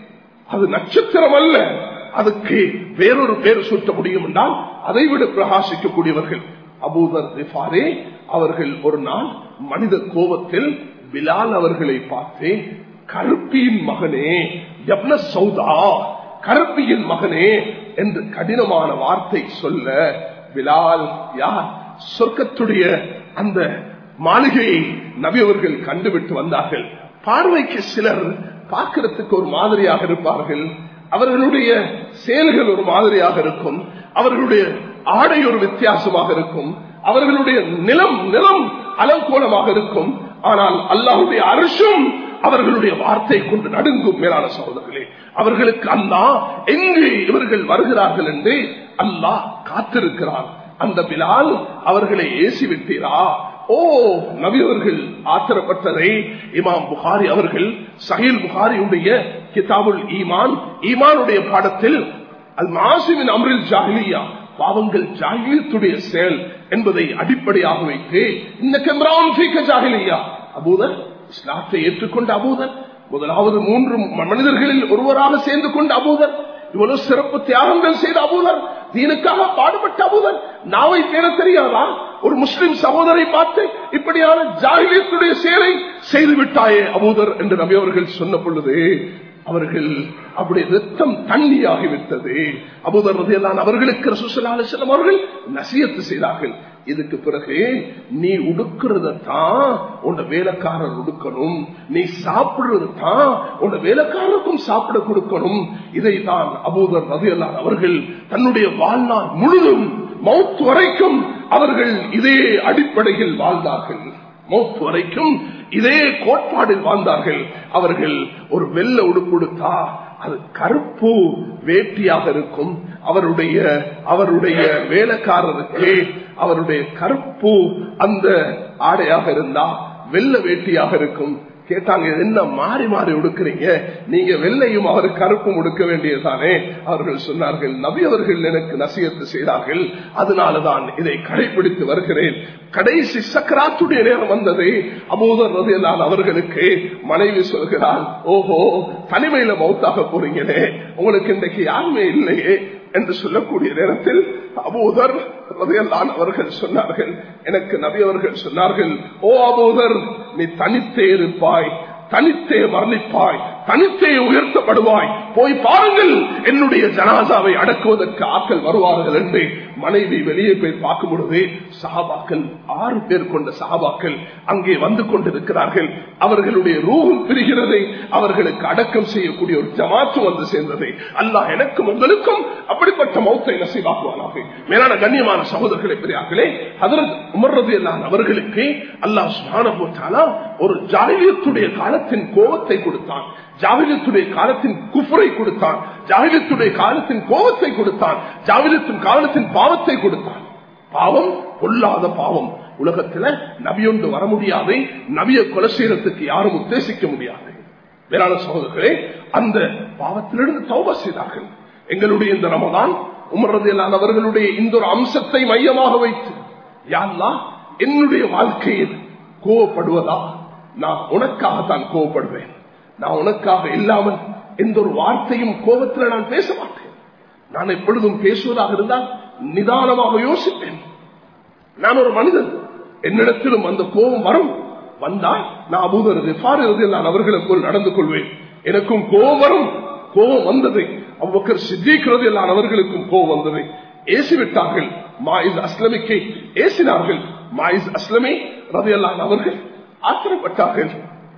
அது நட்சத்திரம் அல்ல, அதுக்கு வேறொரு பேர் சூட்ட முடியும் என்றால் அதை விட பிரகாசிக்கக்கூடியவர்கள். அபூதர் கிஃபாரி அவர்கள் ஒரு நாள் மனித கோபத்தில் பிலால் அவர்களை பார்த்து, கருப்பியின் மகனே, யப்ன சௌதா, கருப்பியின் மகனே என்று கடினமான வார்த்தை சொல்ல, பிலால் யார்? சொர்க்கத்துடைய அந்த மாளிகையை நபி அவர்கள் கண்டுவிட்டு வந்தார்கள். பார்வைக்கு சிலர் பார்க்கிறதுக்கு ஒரு மாதிரியாக இருப்பார்கள், அவர்களுடைய செயல்கள் ஒரு மாதிரியாக இருக்கும், அவர்களுடைய ஆடை ஒரு வித்தியாசமாக இருக்கும், அவர்களுடைய நிலம் நிலம் அலங்கோலமாக இருக்கும். ஆனால் அல்லாஹ்வுடைய அர்ஷும் அவர்களுடைய வார்த்தை கொண்டு நடுங்கும். மேலான சகோதரர்களே, அவர்களுக்கு அல்லாஹ் எங்கு இவர்கள் வருகிறார்கள் என்று அல்லாஹ் காத்திருக்கிறார். அந்த பிலால் அவர்களை ஏசி விட்டீரா? ஓ நபி அவர்கள் ஆத்திரப்பட்டதை இமாம் புகாரி அவர்கள் சஹீல் புகாரியுடைய கிதாபுல் ஈமான், ஈமானுடைய பாடத்தில் அல் மாசிமின் அம்ரில் ஜாஹிலியா, பாவங்கள் ஜாஹிலியத்துடைய செயல் என்பதை அடிப்படையாக வைத்து, இன்னக இம்ரான் ஃபீக ஜாஹிலியா, அபூதர் இஸ்லாத்தை ஏற்றுக்கொண்ட அபூதர், முதலாவது மூன்று மனிதர்களில் ஒருவராக சேர்ந்து கொண்ட அபூதர், இவ்வளவு சிறப்பு தியாகங்கள் செய்த அபூதர், தீனுக்காக பாடுபட்ட அபூதர், நாவை பேர தெரியாதா? ஒரு முஸ்லிம் சகோதரை பார்த்து இப்படியான ஜாஹிலியத்துடைய செயலை செய்து விட்டாயே அபூதர் என்று நபி அவர்கள் சொன்ன பொழுது அவர்கள் அப்படி ரத்தம் தண்ணியாகிவிட்டது. அபூதர் ரலியல்லாஹு அவர்களுக்கு ரசூல் ஸல்லல்லாஹு அலைஹி வஸல்லம் அவர்கள் நசியத்து செய்தார்கள். இதுக்கு பிறகு நீ உடுக்கிறதான் உன்னை வேலைக்காரர் உடுக்கணும், நீ சாப்பிடுறதுதான் உன்னை வேலைக்காரருக்கும் சாப்பிட கொடுக்கணும். இதைத்தான் அபூதர் ரலியல்லாஹு அவர்கள் தன்னுடைய வாழ்நாள் முழுதும் மௌத் வரைக்கும் அவர்கள் இதே அடிப்படையில் வாழ்ந்தார்கள். மௌத் வரைக்கும் இதே கோட்பாடில் வாழ்ந்தார்கள். அவர்கள் ஒரு வெள்ள உடுப்புடுத்தா அது கருப்பு வேட்டியாக இருக்கும், அவருடைய அவருடைய வேலைக்காரருக்கு அவருடைய கருப்பு அந்த ஆடையாக இருந்தா வெள்ள வேட்டியாக இருக்கும். கேட்டாங்க, என்ன மாறி மாறி உடுக்கிறீங்க, நீங்க வெள்ளையும் அவர் கருப்பும் உடுக்க வேண்டியதானே? அவர்கள் சொன்னார்கள், நபி அவர்கள் எனக்கு நசியத்து செய்தார்கள், அதனாலதான் இதை கடைபிடித்து வருகிறேன். கடைசி சக்கராத்துடைய நேரம் வந்தது. அபூதர் ரலியல்லாஹு அவர்களுக்கு மனைவி சொல்கிறார், ஓஹோ தனிமையில மௌத்தாக போறீங்களே, உங்களுக்கு இன்றைக்கு யாருமே இல்லையே என்று சொல்லக்கூடிய நேரத்தில் அபூதர் ரலியல்லாஹு அவர்கள் சொன்னார்கள், எனக்கு நபி அவர்கள் சொன்னார்கள், ஓ அபூதர், நீ தனித்தே இருப்பாய், தனித்தே மரணிப்பாய், தனித்தே உயர்த்தப்படுவாய், போய் பாருங்கள் என்னுடைய ஜனாசாவை அடக்குவதற்கு ஆட்கள் வருவார்கள் என்று மனைவி வெளியே போய் பார்க்கும் பொழுது சஹாபாக்கள் ஆறு பேர் கொண்ட சஹாபாக்கள் அங்கே வந்து கொண்டிருக்கிறார்கள். அவர்களுடைய ரூஹும் பிரிகிறதை அவர்களுக்கு அடக்கம் செய்யக்கூடிய ஒரு ஜமாத்து வந்து சேர்ந்தது. அல்லாஹ் எனக்கும் உங்களுக்கும் அப்படிப்பட்ட மௌத்தை நசீபாக்குவானாக. மேலான கண்ணியமான சகோதரர்களே பெரியார்களே, ஹஜ்ரத் உமர் ரலியல்லாஹு அவர்களுக்கு அல்லாஹ் சுப்ஹானஹு வ தஆலா ஒரு ஜாஹிலியத்துடைய காலத்தின் கோபத்தை கொடுத்தான், ஜாஹிலியத்துடைய காலத்தின் குஃப்ரை கொடுத்தான், ஜாஹிலியத்துடைய காலத்தின் கோபத்தை கொடுத்தான், ஜாஹிலியத்தின் காலத்தின் பாவத்தை கொடுத்தான். பாவம் கொல்லாத பாவம். உலகத்துல நபியொன்று வர முடியாது, நபியை கொலை செய்யறதுக்கு யாரும் உத்தேசிக்க முடியாது. வேளாண் சகோதரர்களே, அந்த பாவத்திலிருந்து தௌபா செய்தார்கள். எங்களுடைய இந்த ரமதான் உமர் ரலியல்லாஹு அவர்களுடைய இந்த ஒரு அம்சத்தை மையமாக வைத்து, யா அல்லாஹ் என்னுடைய வாழ்க்கையில் கோவப்படுவதா, நான் உனக்காகத்தான் கோவப்படுவேன், நான் உனக்காக இல்லாமல் எந்த ஒரு வார்த்தையும் கோபத்தில் நான் பேச மாட்டேன். நான் எப்பொழுதும் பேசுவதாக இருந்தால் நிதானமாக யோசிப்பேன். நான் ஒரு மனிதன், என்னிடத்திலும் அந்த கோபம் வரும். வந்தால் நான் அபூதர் கிஃபாரி ரலியல்லாஹு அவர்களை போல் நடந்து கொள்வேன். எனக்கும் கோபம் வரும். கோபம் வந்தது. அபூபக்கர் சித்தீக் ரலியல்லாஹு அவர்களுக்கும் கோபம் வந்தது. ஏசிவிட்டார்கள். மாயிஸ் அஸ்லமிக்கு ஏசினார்கள். மாயிஸ் அஸ்லமி ரலியல்லாஹு அவர்கள் ஆத்திரப்பட்டார்கள்.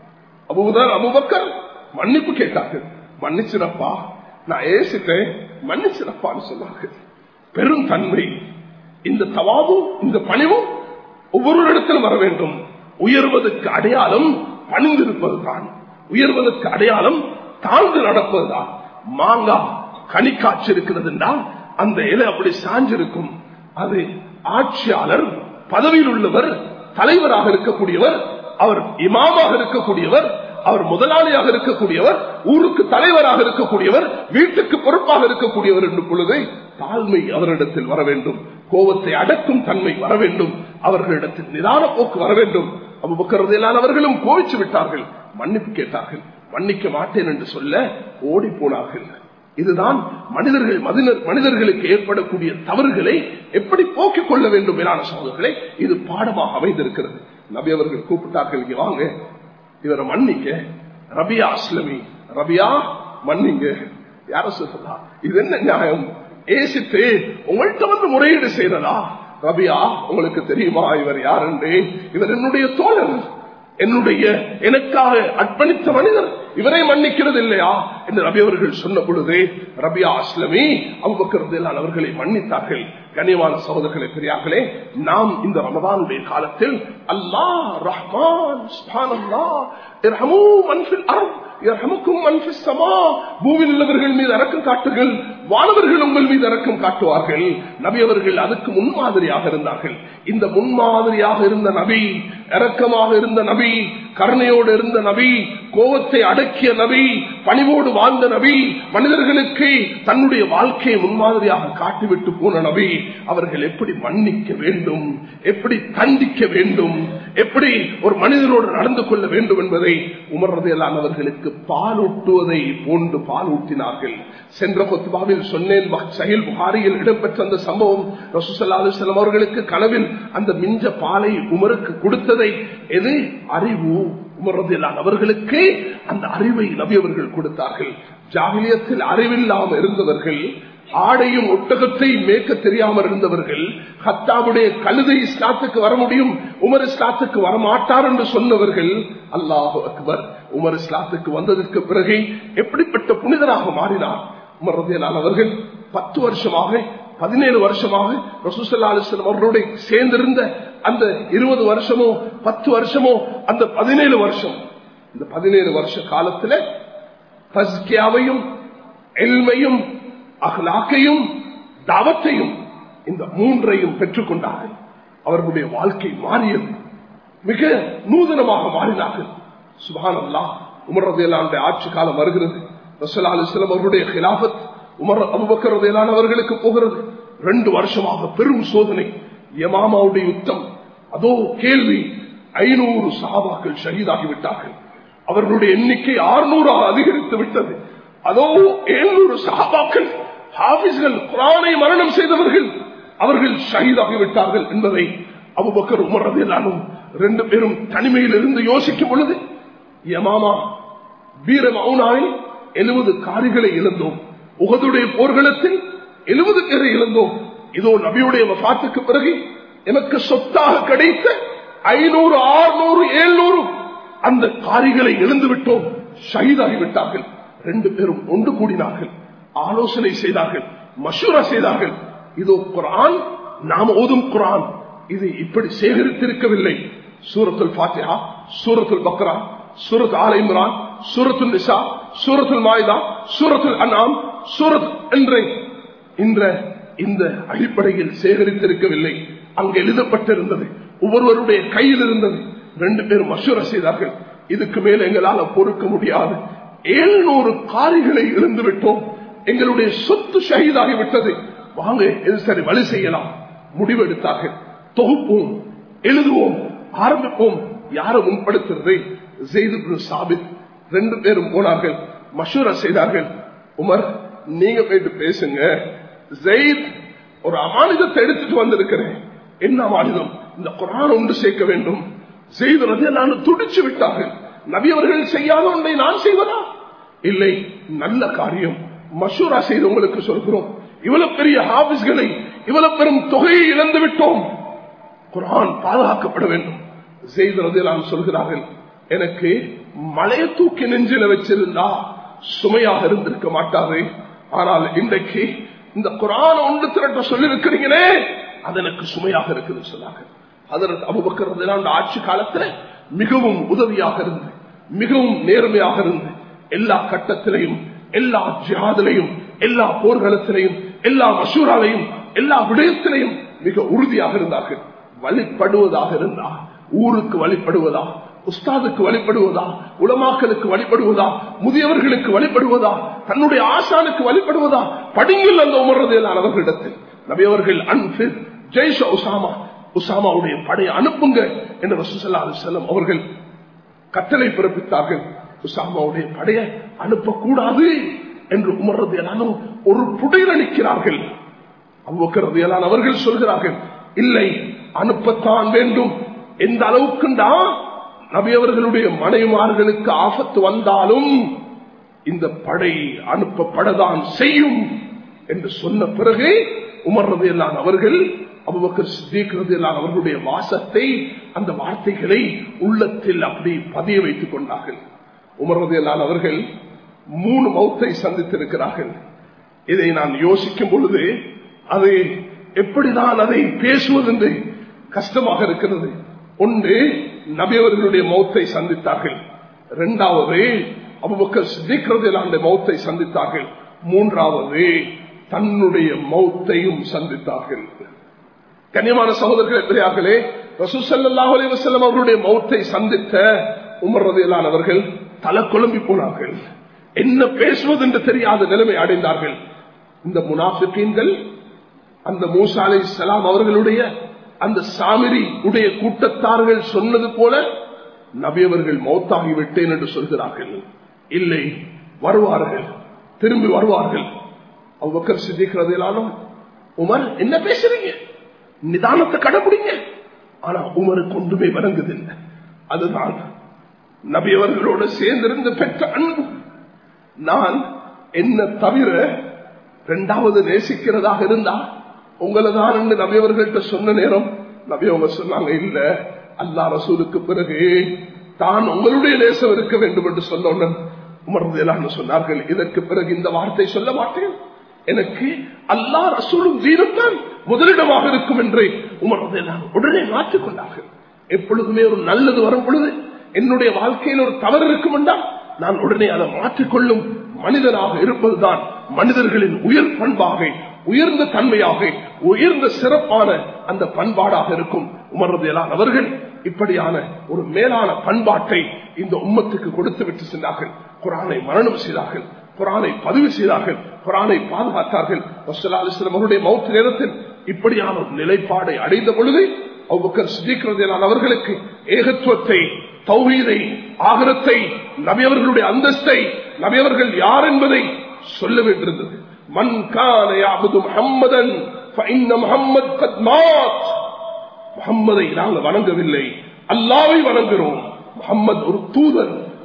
அபூதர் அபூபக்கர் மன்னிப்பு கேட்டார்கள். மன்னிச்சிடப்பா, நான் ஏசிட்டேன், மன்னிச்சிடப்பான்னு சொன்னார்கள். பெரும் தன்மை. இந்த தவாவும் இந்த பணிவும் ஒவ்வொரு இடத்திலும் வர வேண்டும். உயர்வதற்கு அடையாளம் பணிந்திருப்பதுதான். உயர்வதற்கு அடையாளம் தாழ்ந்து நடப்பதுதான். மாங்கா கனிக்காட்சி இருக்கிறது என்றால் அந்த இலை அப்படி சாஞ்சிருக்கும். அது ஆட்சியாளர், பதவியில் உள்ளவர், தலைவராக இருக்கக்கூடியவர், அவர் இமாமாக இருக்கக்கூடியவர், அவர் முதலாளியாக இருக்கக்கூடியவர், ஊருக்கு தலைவராக இருக்கக்கூடியவர், வீட்டுக்கு பொறுப்பாக இருக்கக்கூடியவர் என்று பொழுது தாழ்மை அவரிடத்தில் வர வேண்டும். கோபத்தை அடக்கும் தன்மை வர வேண்டும். அவர்களிடத்தில் நிதான போக்கு வர வேண்டும். அபூபக்கர் ரலியல்லாஹு அவர்களும் கோபிச்சு விட்டார்கள். மன்னிப்பு கேட்டார்கள். மன்னிக்க மாட்டேன் என்று சொல்ல ஓடி போனார்கள். இதுதான் மனிதர்கள் மனிதர்களுக்கு ஏற்படக்கூடிய தவறுகளை எப்படி போக்கிக் கொள்ள வேண்டும் மேலான சகோதரர்களே, இது பாடமாக அமைந்திருக்கிறது. நபி அவர்கள் கூப்பிட்டார்கள், இங்க வாங்க, இவரை மன்னிக்க. ரபியா அஸ்லமி, ரபியா மன்னிங்க. யார சொல்லா, இது என்ன நியாயம்? ஏசித்து உங்கள்கிட்ட வந்து முறையீடு செய்யறதா? ரபியா, உங்களுக்கு தெரியுமா இவர் யார் என்று? இவர் என்னுடைய தோழர், என்னுடைய எனக்காக அர்ப்பணித்த மனிதர், இவரை மன்னிக்கிறது இல்லையா என்று ரபி அவர்கள் சொன்ன பொழுது ரபியா அஸ்லமி அபூபக்கர் ரலியல்லாஹு அவர்களை மன்னித்தார்கள். கண்ணியமான சகோதரர்களே பெரியார்களே, நாம் இந்த ரமதானுடைய காலத்தில் அல்லாஹ் ரஹ்மான் சுப்ஹானல்லாஹ் இர்ஹமூ மன் ஃபில் அர்த் யர்ஹமுக்கும் மன் ஃபிஸ் ஸமா, பூமியில் உள்ளவர்கள் மீது இரக்கம் காட்டுங்கள், வானவர்கள் உங்கள் மீது இரக்கம் காட்டுவார்கள். நபி அவர்கள் அதுக்கு முன்மாதிரியாக இருந்தார்கள். இந்த முன்மாதிரியாக இருந்த நபி, இரக்கமாக இருந்த நபி, கருணையோடு இருந்த நபி, கோபத்தை அடக்கிய நபி, பணிவோடு வாழ்ந்த நபி, மனிதர்களுக்கு தன்னுடைய வாழ்க்கையை முன்மாதிரியாக காட்டிவிட்டு போன நபி, அவர்கள் எப்படி மன்னிக்க வேண்டும், எப்படி தண்டிக்க வேண்டும், எப்படி ஒரு மனிதனோடு நடந்து கொள்ள வேண்டும் என்பதை உமர் ரலியல்லாஹு அவர்களுக்கு பாலூட்டுவதை போன்று பாலூட்டினார்கள். சென்ற குத்பாவில் சொன்னேன், சஹீஹ் புகாரியில் இடம்பெற்ற அந்த சம்பவம். ரசூல் ஸல்லல்லாஹு அலைஹி வஸல்லம் அவர்களுக்கு கனவில் அந்த மிஞ்ச பாலை உமருக்கு கொடுத்ததை எது? அறிவு. உமர் ரலியல்லாஹு அவர்களுக்கு அந்த அறிவை நபி அவர்கள் கொடுத்தார்கள். ஜாஹிலியத்தில் அறிவில்லாமல் இருந்தவர்கள், ஆடையும் ஒட்டகத்தை மேய்க்க தெரியாமல் இருந்தவர்கள், ஹத்தாவுடைய கழுதை இஸ்லாத்துக்கு வர முடியும், உமர் இஸ்லாத்துக்கு வரமாட்டார் என்று சொன்னவர்கள், அல்லாஹு அக்பர், உமர் இஸ்லாத்துக்கு வந்ததற்கு பிறகு எப்படிப்பட்ட புனிதராக மாறினார். உமர் ரலியல்லாஹு அவர்கள் பத்து வருஷமாக பதினேழு வருஷமாக ரசூல் ஸல்லல்லாஹு அலைஹி வஸல்லம் அவர்களோடு சேர்ந்திருந்த அந்த இருபது வருஷமோ பத்து வருஷமோ அந்த பதினேழு வருஷம், இந்த பதினேழு வருஷ காலத்துல தஸ்கியாவையும் இல்மையும் அஹ்லாக்கையும் தாவத்தையும் இந்த மூன்றையும் பெற்றுக் கொண்டார்கள். அவர்களுடைய வாழ்க்கை மாறியது, மிக நூதனமாக மாறினார்கள். சுப்ஹானல்லாஹ். உமர் ரலியல்லாஹு ஆட்சி காலம் வருகிறது. ரசூலுல்லாஹி அலைஹி வஸல்லம் அவருடைய கிலாஃபத் உமர் அபூபக்கர் ரலியல்லாஹு அவர்களுக்கு போகிறது. ரெண்டு வருஷமாக பெரும் சோதனை, யமாமாவுடைய யுத்தம். அதோ கேள்வி, ஐநூறு சஹாபாக்கள் ஷஹீதாகிவிட்டார்கள். அவர்களுடைய எண்ணிக்கை அறுநூறாக அதிகரித்து விட்டது. அதோ எழுநூறு சஹாபாக்கள் ஹாஃபிஸ்கள், குர்ஆனை மரணம் செய்தவர்கள், அவர்கள் ஷஹீதாகிவிட்டார்கள் என்பதை அபூபக்கர் உமர் ரலியல்லாஹு ரெண்டு பேரும் தனிமையில் இருந்து யோசிக்கும் பொழுது, யமாமா வீர மௌனாவில் எழுபது காரிகளை இழந்தோம். உஹதுடைய போர்க்களத்தில் எழுபது பேரை இழந்தோம். இதோ நபியுடைய வஃபாத்துக்கு பிறகு எனக்கு சொத்தாக கிடைத்த ஐநூறு ஆறுநூறு எழுநூறு அந்த காரிகளை இழந்து விட்டோம், ஷஹீதாகிவிட்டார்கள். ரெண்டு பேரும் ஒன்று கூடினார்கள், ஆலோசனை செய்தார்கள், மஷூரா செய்தார்கள். இதோ குர்ஆன், நாம் ஓதும் குர்ஆன் இது இப்படி சேகரித்திருக்கவில்லை. சூரத்துல் ஃபாத்திஹா, சூரத்துல் பக்ரா, சூரத் ஆல இம்ரான், சூரத்துல் நிசா, சூரத்துல் மாயிதா, சூரத்துல் அன்ஆம், சூரத் என்ற இந்த இந்த அடிப்படையில் சேகரித்திருக்கவில்லை. அங்கு எழுதப்பட்டிருந்தது, ஒவ்வொருவருடைய கையில் இருந்தது. ரெண்டு பேரும் மஷூரா செய்தார்கள், இதுக்கு மேல எங்களால் பொறுக்க முடியாது, எழுநூறு காரிகளை இழந்து விட்டோம், எங்களுடைய சொத்து ஷஹீதாகிவிட்டது, வாங்க எது சரி வழி செய்யலாம். முடிவெடுத்தார்கள், தொகுப்போம், எழுதுவோம், ஆரம்பிப்போம். யாரை முன்படுத்துறது? ஸெய்த் இப்னு சாபித். ரெண்டு பேரும் போனார்கள், மஷூரா செய்தார்கள். உமர், நீங்க போயிட்டு பேசுங்க. ஸெய்த், ஒரு அமானிதத்தை எடுத்துட்டு வந்திருக்கிறேன். என்ன அமானிதம்? இந்த குர்ஆன் ஒன்று சேர்க்க வேண்டும். ஸெய்த் ரலியல்லாஹு அன்ஹு துடிச்சு விட்டார்கள். நபி அவர்கள் செய்யாத ஒன்றை நான் செய்வதா? இல்லை, நல்ல காரியம், மஷூரா செய்து உங்களுக்கு சொல்கிறோம். இவ்வளவு பெரிய ஹாபிஸ்களை, இவ்வளவு பெரும் தொகையை இழந்து விட்டோம், குர்ஆன் பாதுகாக்கப்பட வேண்டும். ஸெய்த் ரலியல்லாஹு அன்ஹு சொல்கிறார்கள், எனக்கு மலையை தூக்கி நெஞ்சில வச்சிருந்தா சுமையாக இருந்திருக்க மாட்டாரு, ஆனால் இன்றைக்கு இந்த குர்ஆன் ஒன்று திரட்ட சொல்லி இருக்கிறீங்களே, அது எனக்கு சுமையாக இருக்குது சொன்னாங்க. ஹஜ்ரத் அபூபக்கர் ரலியல்லாஹு அன்ஹு ஆட்சி காலத்தில் மிகவும் உதவியாக இருந்து, மிகவும் நேர்மையாக இருந்து, எல்லா கட்டத்திலையும், எல்லா ஜிஹாதிலையும், எல்லா போர்க்களத்திலையும், எல்லா மஷூராலையும், எல்லா விடயத்திலையும் மிக உறுதியாக இருந்தார்கள். வழிபடுவதாக இருந்தா, ஊருக்கு வழிபடுவதா, உஸ்தாதுக்கு வழிபடுவதா, உலமாக்களுக்கு வழிபடுவதா, முதியவர்களுக்கு வழிபடுவதா, தன்னுடைய ஆசானுக்கு வழிபடுவதா, படிங்கள் அந்த உமர் ரலியல்லாஹு அன்ஹு அவர்களிடத்தில். நபி அவர்கள் அன்ஃபிர் ஜெய்ஷ உசாமா, உசாமாவுடைய படையை அனுப்புங்க என்று ரசூலுல்லாஹி ஸல்லல்லாஹு அலைஹி வஸல்லம் அவர்கள் கட்டளை பிறப்பித்தார்கள். உசாமாவுடைய படையை அனுப்பக்கூடாது என்று உமர் ரலியல்லாஹு அன்ஹு ஒரு புடையில் அளிக்கிறார்கள். அபூபக்கர் ரலியல்லாஹு அன்ஹு அவர்கள் சொல்கிறார்கள், இல்லை, அனுப்பத்தான் வேண்டும். எந்த அளவுக்குண்டா, நபி அவர்களுடைய மனைவிமார்களுக்கு ஆபத்து வந்தாலும் இந்த படை அனுப்பப்படதான் செய்யும் என்று சொன்ன பிறகு உமர் ரலியல்லாஹு அன்ஹு அவர்கள் அபூபக்கர் சித்தீக் ரலியல்லாஹு அன்ஹு அவர்களுடைய வாசத்தை, அந்த வார்த்தைகளை உள்ளத்தில் அப்படி பதிய வைத்துக் கொண்டார்கள். உமர் ரலியல்லாஹு அன்ஹு அவர்கள் மூணு மௌத்தை சந்தித்திருக்கிறார்கள். இதை நான் யோசிக்கும் பொழுது அது எப்படிதான் அதை பேசுவதென்று கஷ்டமாக இருக்கிறது. ஒன்று, நபி அவர்களுடைய மௌத்தை சந்தித்தார்கள். இரண்டாவது, அபூபக்கர் சித்தீக் ரலியல்லாஹு அன்ஹு மௌத்தை சந்தித்தார்கள். மூன்றாவது, தன்னுடைய மௌத்தையும் சந்தித்தார்கள். கண்ணியமான சகோதரர்களே, பெரியார்களே, ரசூல் ஸல்லல்லாஹு அலைஹி வஸல்லம் அவர்களுடைய மௌத்தை சந்தித்த உமர் ரலியல்லாஹு அன்ஹு அவர்கள் தலை குழம்பி போனார்கள். என்ன பேசுவது என்று தெரியாத நிலைமை அடைந்தார்கள். இந்த முனாஃபிகீன்கள் அந்த மூசா அலைஹிஸ்ஸலாம் அவர்களுடைய அந்த சாமிரி உடைய கூட்டத்தார்கள் சொன்னது போல நபி அவர்கள் மௌத்தாகி விட்டேன் என்று சொல்கிறார்கள். இல்லை, வருவார்கள், திரும்பி வருவார்கள். அபூபக்கர் சித்திக் ரலியல்லாஹு அன்ஹு, உமர் என்ன பேசுறீங்க, நிதானத்தை கடைபிடிங்க. ஆனா உமருக்கு ஒன்றுமே வழங்குதில்லை. அதுதான் நபி அவர்களோடு சேர்ந்திருந்து பெற்ற அன்பு. நான் என்ன தவிர இரண்டாவது நேசிக்கிறதாக இருந்தா உங்களை தான் என்று நபி அவர்கள்ட்ட சொன்ன நேரம் நபி அவங்க சொன்னாங்க, இல்ல, அல்லாஹ் ரசூலுக்கு பிறகு தான் உங்களுடைய நேசம் இருக்க வேண்டும் என்று சொன்ன உமர் ரலியல்லாஹு அன்ஹு சொன்னார்கள், இதற்கு பிறகு இந்த வார்த்தை சொல்ல மாட்டேன், எனக்கு அல்லாஹ் ரசூலும் தீனும் தான் முதலிடமாக இருக்கும் என்று உமர் ரலியல்லாஹு அன்ஹு உடனே மாற்றிக் கொண்டார்கள். எப்பொழுதுமே ஒரு நல்லது வரும் பொழுது, என்னுடைய வாழ்க்கையில் ஒரு தவறு இருக்கும் என்றால் நான் உடனே அதை மாற்றிக்கொள்ளும் மனிதனாக இருப்பதுதான் மனிதர்களின் உயர் பண்பாக, உயர்ந்த தன்மையாக, உயர்ந்த சிறப்பான அந்த பண்பாடாக இருக்கும். உமர் ரலியல்லாஹு அன்ஹு அவர்கள் இப்படியான ஒரு மேலான பண்பாட்டை இந்த உம்மத்துக்கு கொடுத்து விட்டு சென்றார்கள். குர்ஆனை மரணம் செய்தார்கள், குர்ஆனை பதிவு செய்தார்கள், குர்ஆனை பாதுகாத்தார்கள். ரசூலுல்லாஹி அலைஹி வஸல்லம் அவருடைய மௌத் நேரத்தில் இப்படியான ஒரு நிலைப்பாடை அடைந்த பொழுது அபூபக்கர் சித்தீக் ரலியல்லாஹு அன்ஹு அவர்களுக்கு ஏகத்துவத்தை, தௌஹீதை, ஆகிரத்தை, நபி அவர்களுடைய அந்தஸ்தை, நபி அவர்கள் யார் என்பதை சொல்ல வேண்டியிருந்தது. மன் கான யஅபுது முஹம்மதன் ஃபஇன்ன முஹம்மத் கத் மாத். முஹம்மதை நாங்கள் வணங்கவில்லை, அல்லாஹ்வை வணங்குகிறோம். முஹம்மத் ஒரு தூதர்,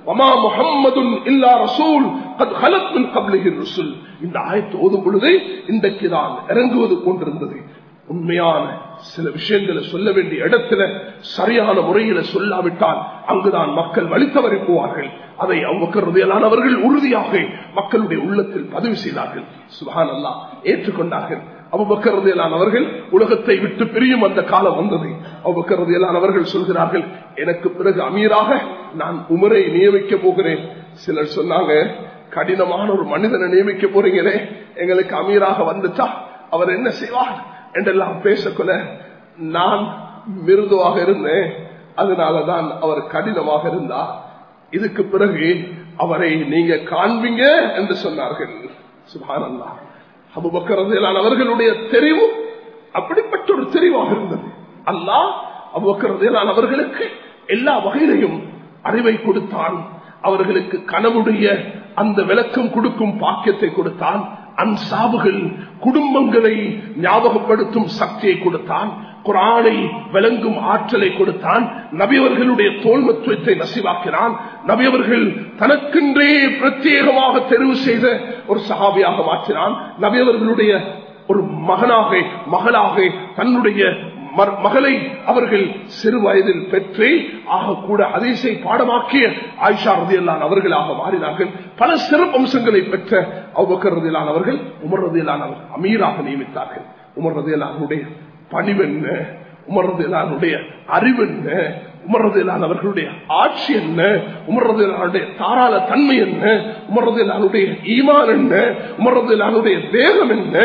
வமா முஹம்மதுன் இல்லா ரசூல் கத் ஹலத் மின் கப்லிஹி ருசுல். இந்த ஆயத்து ஓதும் பொழுது இன்றைக்குதான் இறங்குவது கொண்டிருந்தது. உண்மையான சில விஷயங்களை சொல்ல வேண்டிய இடத்துல சரியான முறையில சொல்லாவிட்டால் அங்குதான் மக்கள் வலித்தவரை போவார்கள். அதை அபூபக்கர் ரலியல்லாஹு அவர்கள் உறுதியாக மக்களுடைய உள்ளத்தில் பதிவு செய்தார்கள். சுப்ஹானல்லாஹ், ஏற்றுக்கொண்டார்கள். அபூபக்கர் ரலியல்லாஹு அவர்கள் உலகத்தை விட்டு பிரியும் அந்த காலம் வந்தது. அபூபக்கர் ரலியல்லாஹு அவர்கள் சொல்கிறார்கள், எனக்கு பிறகு அமீராக நான் உமரை நியமிக்க போகிறேன். சிலர் சொன்னாங்க, கடினமான ஒரு மனிதனை நியமிக்க போறீங்களே, எங்களுக்கு அமீராக வந்துட்டா அவர் என்ன செய்வார் என்றெல்லாம் பேசக்கொள்ள நான் மிருதுவாக இருந்தேன். அதனாலதான் அவர் கடினமாக இருந்தார். இதுக்கு பிறகு அவரை நீங்க காண்பீங்க என்று சொன்னார்கள். சுப்ஹானல்லாஹ், அபூபக்கர் ரலியல்லாஹு அவர்களுடைய தெரிவு அப்படிப்பட்ட ஒரு தெரிவாக இருந்தது. அல்லாஹ் அபூபக்கர் ரலியல்லாஹு அவர்களுக்கு எல்லா வகையிலையும் அறிவை கொடுத்தான். அவர்களுக்கு கனவுடைய அந்த விளக்கம் கொடுக்கும் பாக்கியத்தை கொடுத்தான். அன்சாபுகள் குடும்பங்களை ஞாபகப்படுத்தும் சக்தியை கொடுத்தான். குர்ஆனை விளங்கும் ஆற்றலை கொடுத்தான். நபியவர்களுடைய தோல்மத்துவத்தை நசிவாக்கினான். நபியவர்கள் தனக்கென்றே பிரத்யேகமாக தெரிவு செய்த ஒரு சஹாபியாக மாற்றினான். நபியவர்களுடைய ஒரு மகனாக மகளாக தன்னுடைய மகளை அவர்கள் சிறு வயதில் பெற்று ஆகக்கூட ஹதீஸை பாடமாக்கிய ஆயிஷா ரலியல்லாஹு அவர்களாக மாறினார்கள். பல சிறப்பம்சங்களை பெற்ற அபூபக்கர் ரலியல்லாஹு அவர்கள் உமர் ரலியல்லாஹு அவர்கள் அமீராக நியமித்தார்கள். உமர் ரலியல்லாஹுடைய பணிவென்ன, உமர் ரலியல்லாஹுடைய அறிவென்ன, உமர் ரலியல்லாஹு அவர்களுடைய ஆட்சி என்ன, உமர் ரலியல்லாஹுடைய தாராள தன்மை என்ன, உமர் ரலியல்லாஹுடைய ஈமான் என்ன, உமர் ரலியல்லாஹுடைய வேகம் என்ன,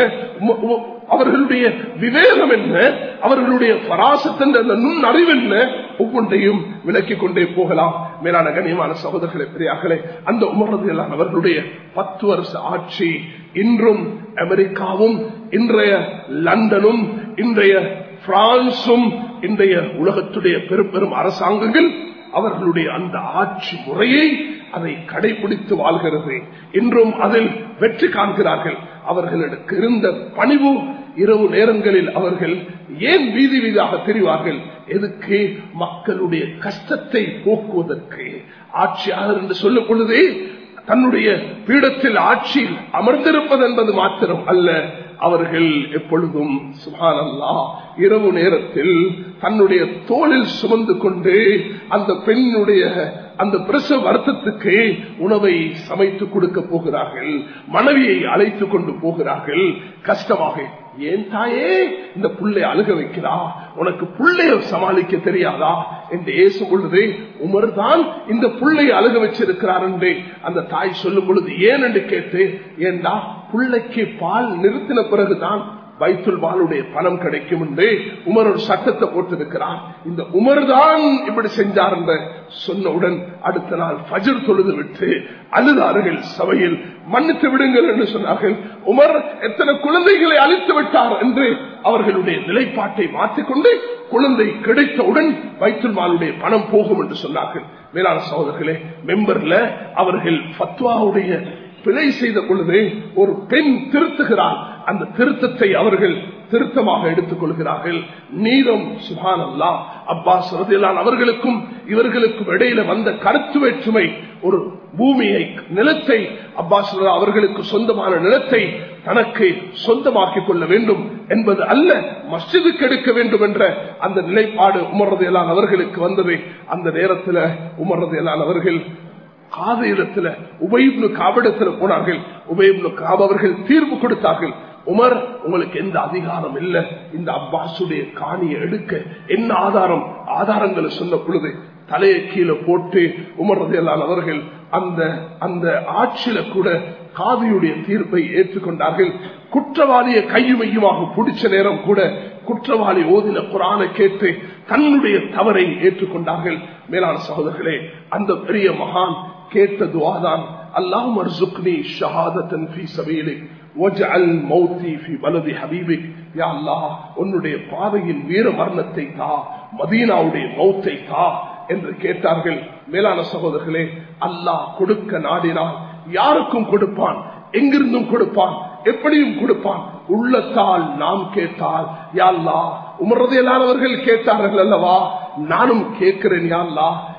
அவர்களுடைய விவேகம் என்ன, அவர்களுடைய பராசத்தின் நுண் அறிவு என்ன, ஒவ்வொன்றையும் விளக்கிக் கொண்டே போகலாம். மேலான கண்ணியமான சகோதரர்களே, பெரியார்களே, அந்த உமர் ரலியல்லாஹு அவர்களுடைய பத்து வருஷ ஆட்சி இன்றும் அமெரிக்காவும் இன்றைய லண்டனும் இன்றைய பிரான்சும் இன்றைய உலகத்துடைய பெரும் பெரும் அரசாங்கங்கள் அவர்களுடைய அந்த ஆட்சி முறையை அதை கடைபிடித்து வாழ்கிறது. இன்றும் அதில் வெற்றி காண்கிறார்கள். அவர்களுக்கு இருந்த பணிவு, இரவு நேரங்களில் அவர்கள் ஏன் வீதி வீதியாக தெரிவார்கள்? எதுக்கு? மக்களுடைய கஷ்டத்தை போக்குவதற்கு. ஆட்சியாளர் என்று சொல்லும் பொழுதே தன்னுடைய பீடத்தில் ஆட்சியில் அமர்ந்திருப்பது என்பது மாத்திரம் அல்ல, அவர்கள் எப்பொழுதும் சுப்ஹானல்லாஹ் இரவு நேரத்தில் தன்னுடைய தோளில் சுமந்து கொண்டு அந்த பெண்ணுடைய அந்த பிரசவ வருத்தத்துக்கு உணவை சமைத்து கொடுக்க போகிறார்கள். மனைவியை அழைத்து கொண்டு போகிறார்கள். கஷ்டமாக, ஏன் தாயே இந்த புள்ளை அழுக வைக்கிறா, உனக்கு புள்ளைய சமாளிக்க தெரியாதா என்று ஏசும் பொழுது உமர் தான் இந்த புள்ளை அழுக வச்சிருக்கிறார் என்று அந்த தாய் சொல்லும் பொழுது ஏன் என்று கேட்டு, ஏண்டா புள்ளைக்கு பால் நிறுத்தின பிறகுதான் பைத்துல் மாலுடைய பணம் கிடைக்கும் என்று உமர் ஒரு சட்டத்தை போட்டிருக்கிறார். இந்த உமர் தான் இப்படி செஞ்சார் என்று சொன்னவுடன் அடுத்த நாள் ஃபஜ்ர் தொழுது விட்டு அழுதார்கள் சபையில். மன்னித்து விடுங்கள் என்று சொன்னார்கள். உமர் எத்தனை குழந்தைகளை அழித்து விட்டார் என்று அவர்களுடைய நிலைப்பாட்டை மாற்றிக்கொண்டு குழந்தை கிடைத்தவுடன் பைத்துல் மாலுடைய பணம் போகும் என்று சொன்னார்கள். மேலான சகோதரர்களே, மெம்பர்ல அவர்கள் ஃபத்வாவுடைய பிழை செய்த பொழுது ஒரு பெண் திருத்துகிறார். அந்த திருத்தத்தை அவர்கள் திருத்தமாக எடுத்துக் கொள்கிறார்கள். நீதம் சுப்ஹானல்லாஹ். அப்பாஸ் ரலியல்லாஹு அவர்களுக்கும் இவர்களுக்கும் இடையில வந்த கருத்து வேற்றுமை, ஒரு பூமியை நிலத்தை அப்பாஸ் அவர்களுக்கு சொந்தமான நிலத்தை தனக்கு சொந்தமாக்கிக் கொள்ள வேண்டும் என்பது அல்ல, மஸ்ஜிதுக்கு எடுக்க வேண்டும் என்ற அந்த நிலைப்பாடு உமர் ரலியல்லாஹு அவர்களுக்கு வந்தது. அந்த நேரத்தில் உமர் ரலியல்லாஹு அவர்கள் காது இடத்துல உபை இப்னு காபிடத்துல போனார்கள். உபை இப்னு காப் அவர்கள் தீர்ப்பு கொடுத்தார்கள். உமர், உங்களுக்கு எந்த அதிகாரம் இல்ல இந்த அப்பாசுடைய காணியை எடுக்க, என்ன ஆதாரம்? ஆதாரங்களை சொன்ன பொழுது தலையை கீழே போட்டு உமர் ரலியல்லாஹு அவர்கள் அந்த அந்த ஆட்சியில கூட காதியுடைய தீர்ப்பை ஏற்றுக்கொண்டார்கள். குற்றவாளியை கையுமையுமாக பிடிச்ச நேரம் கூட குற்றவாளி ஓதின குர்ஆனை கேட்டு தன்னுடைய தவறை ஏற்றுக்கொண்டார்கள். மேலான சகோதரர்களே, அந்த பெரிய மகான் கேட்ட துஆதான், அல்லாஹும்ம அர்ஸுக்னி ஷஹாதத்தன் ஃபீ சபீலிக் வஜ்அல் மௌத்தி ஃபீ பலதி ஹபீபிக். யா அல்லாஹ், உன்னுடைய பாதையின் வீர மரணத்தை தா, மதீனாவுடைய மௌத்தை தா என்று கேட்டார்கள். மேலான சகோதரர்களே, அல்லாஹ் கொடுக்க நாடினால் யாருக்கும் கொடுப்பான், எங்கிருந்தும் கொடுப்பான், எப்படியும் கொடுப்பான். உள்ளத்தால் நாம் கேட்டால், யா அல்லாஹ், உமர் ரலியல்லாஹு அவர்கள் கேட்டார்கள் அல்லவா, நானும் கேட்கிறேன் யா அல்லாஹ்,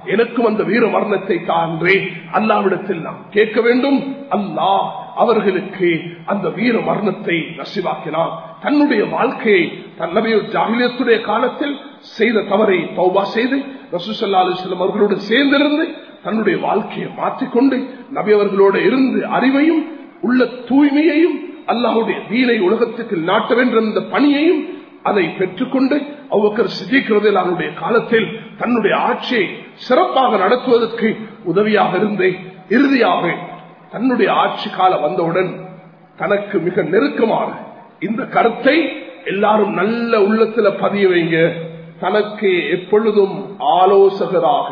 எனக்கும் அந்த வீர மரணத்தை தான்றே அல்லாவிடத்தில் நாம் கேட்க வேண்டும். அல்லாஹ் அவர்களுக்கு அந்த வீர மரணத்தை நசிவாக்கினார். தன்னுடைய வாழ்க்கையை நபிய ஜாஹிலியத்துடைய காலத்தில் செய்த தவறை தௌபா செய்து ரசூல் ஸல்லல்லாஹு அலைஹி வஸல்லம் அவர்களோடு சேர்ந்திருந்து தன்னுடைய வாழ்க்கையை மாற்றிக்கொண்டு நபி அவர்களோடு இருந்து அறிவையும் உள்ள தூய்மையையும் அல்லாஹ்வுடைய தீனை உலகத்துக்கு நாட்ட வேண்டும் என்ற பணியையும் அதை பெற்றுக்கொண்டு அபூபக்கர் சித்திக் ரலியல்லாஹு அன்ஹுடைய காலத்தில் தன்னுடைய ஆட்சியை சிறப்பாக நடத்துவதற்கு உதவியாக இருந்தே இறுதியாக தன்னுடைய ஆட்சி காலம் வந்தவுடன் தனக்கு மிக நெருக்கமான இந்த கருத்தை எல்லாரும் நல்ல உள்ளத்துல பதிய வைங்க. தனக்கு எப்பொழுதும் ஆலோசகராக,